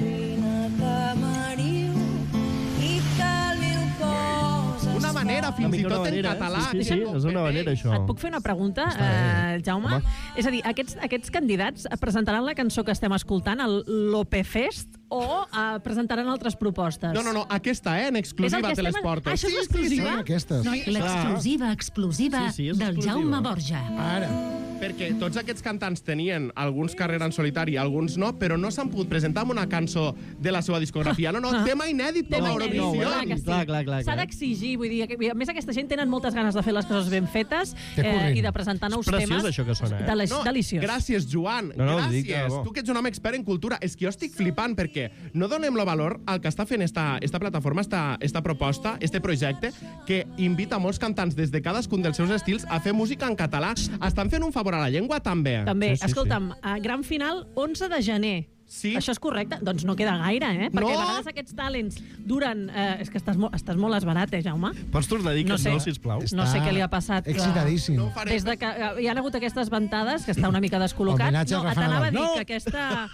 Una manera fins Una Fins i una tot en vanera. català. Sí, sí, sí, és una vanera, això. Et puc fer una pregunta, eh, Jaume? Home. És a dir, aquests, aquests candidats presentaran la cançó que estem escoltant, el Lopefest, o eh, presentaran altres propostes? No, no, no, aquesta, eh, en És el exclusiva que te les estem- porto. Ah, això és Sí, sí, exclusiva? Són aquestes. No, l'exclusiva explosiva Sí, sí, és del exclusiva. Jaume Borja. Ara. Perquè tots aquests cantants tenien alguns carrera en solitari, alguns no, però no s'han pogut presentar amb una cançó de la seva discografia. No, no, Ah. tema inèdit per Tema l'Eurovisió. inèdit, clar que sí. Clar, clar, clar, S'ha clar. d'exigir, vull dir, que, a més aquesta gent tenen moltes ganes de fer les coses ben fetes Té eh, corrent. i de presentar nous És preciós, temes. això que sona, eh? Deli No, deliciós. gràcies, Joan. No, no, ho gràcies. dic de debò. Tu que ets un home expert en cultura. És que jo estic flipant perquè no donem el valor al que està fent esta, esta plataforma, esta, esta proposta, este projecte, que invita molts cantants des de cadascun dels seus estils a fer música en català. Estan fent un favor a la llengua, també. També, Sí, sí, escolta'm, a gran final, onze de gener. Sí. Això és correcte? Doncs no queda gaire, eh? Perquè No. a vegades aquests talents duren... Eh, és que estàs, mo estàs molt esbarat, eh, Jaume? Pots tornar a dir que No no, sé. sisplau? No sé què li ha passat. que- Excitadíssim. No ho faré. Des de que eh, hi ha hagut aquestes ventades, que està una mica descol·locat. Homenatge a No, Rafa t'anava a Nadal. dir No! que, aquesta,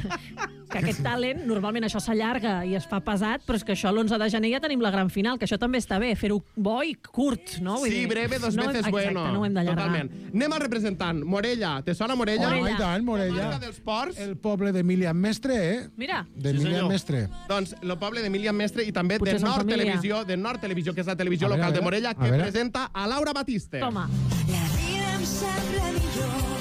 que aquest talent, normalment això s'allarga i es fa pesat, però és que això l'onze de gener ja tenim la gran final, que això també està bé, fer-ho bo i curt, no? Vull Sí, dir, breve, dos no, veces exacte, bueno. no ho hem d'allargar. Totalment. Anem al representant. Morella. Te sona Morella? Morella. Home, i tant, Comarca Morella. dels Ports. El poble d'Emilian Mestre, eh? Mira, D'Emilian senyor. Mestre. Doncs el poble d'Emilian Mestre i també Potser de són Nord família. Televisió, de Nord Televisió, que és la televisió A veure, local a de veure, Morella, a que veure. presenta a Laura Batiste. toma. La vida em sembla millor.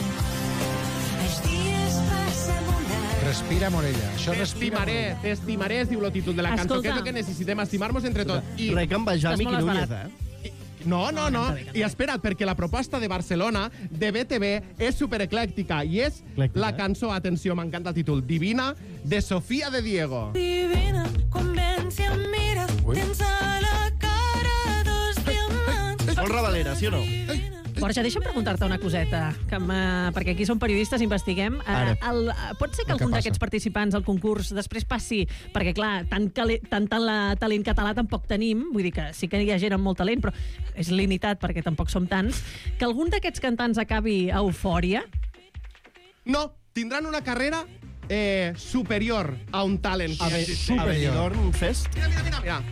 Els dies passen volant. Respira, Morella. Això respira. T'estimaré, t'estimaré, es diu el títol de la cançó, Escolta. que és el que necessitem, estimar-nos entre tots. I Res que envejar Estàs Miqui molt Núñez, esbarat. eh? No, no, no. I espera't, perquè la proposta de Barcelona, de B T V, és supereclèctica i és Eclèctica, la eh? cançó, atenció, m'encanta el títol, Divina, de Sofía de Diego. Divina, convence, em mira, tens a la cara dos diamants. Molt ravalera, sí o no? Borja, deixa'm preguntar-te una coseta, que perquè aquí som periodistes, investiguem. Ara. Eh, el, pot ser que El que algun passa. d'aquests participants al concurs després passi, perquè clar, tant, cale, tant tala- talent català tampoc tenim, vull dir que sí que hi ha gent amb molt talent, però és limitat perquè tampoc som tants, que algun d'aquests cantants acabi a Eufòria? No, tindran una carrera eh, superior a un talent. A, que ve, existeix. a Benidorm Fest? Mira, mira, mira, mira.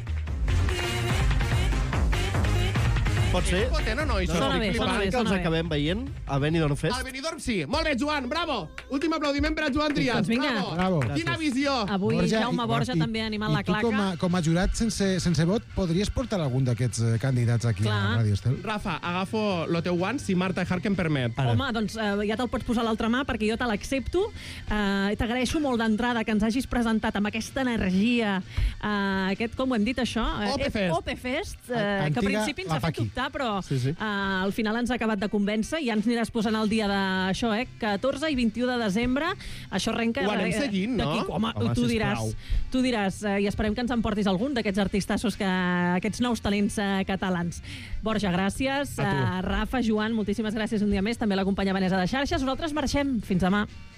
Pot ser? Potent o no, això? Sona bé, Estic sona flipant. bé. Que els acabem veient a Benidorm Fest? Al Benidorm sí. Molt bé, Joan, bravo. Últim aplaudiment per a Joan Trias. Doncs vinga. Bravo. Bravo. Quina visió. Avui Jaume i- Borja i- també ha animat la I tu, claca. com a, com a jurat sense, sense vot, podries portar algun d'aquests eh, candidats aquí Clar. a Radio Estel? Rafa, agafo lo teu guant si Marta Ejarque em permet. Home, doncs eh, ja te'l pots posar a l'altra mà perquè jo te l'accepto. Eh, i T'agraeixo molt d'entrada que ens hagis presentat amb aquesta energia, eh, aquest, com ho hem dit això? Eh, Opefest. Opefest, eh, Antiga que al principi ens la ha fet Paqui. dubtar, però Sí, sí. eh, al final ens ha acabat de convèncer i ja ens aniràs posant el dia d'això, eh? catorze i vint-i-u de desembre. Això arrenca... Ho anem eh, seguint, no? d'aquí- Home, Home, tu diràs, sisplau. tu diràs eh, i esperem que ens emportis algun d'aquests artistassos, que, aquests nous talents eh, catalans. Borja, gràcies. A tu. Eh, Rafa, Joan, moltíssimes gràcies un dia més. També la companya Vanessa de Xarxes. Nosaltres marxem. Fins demà.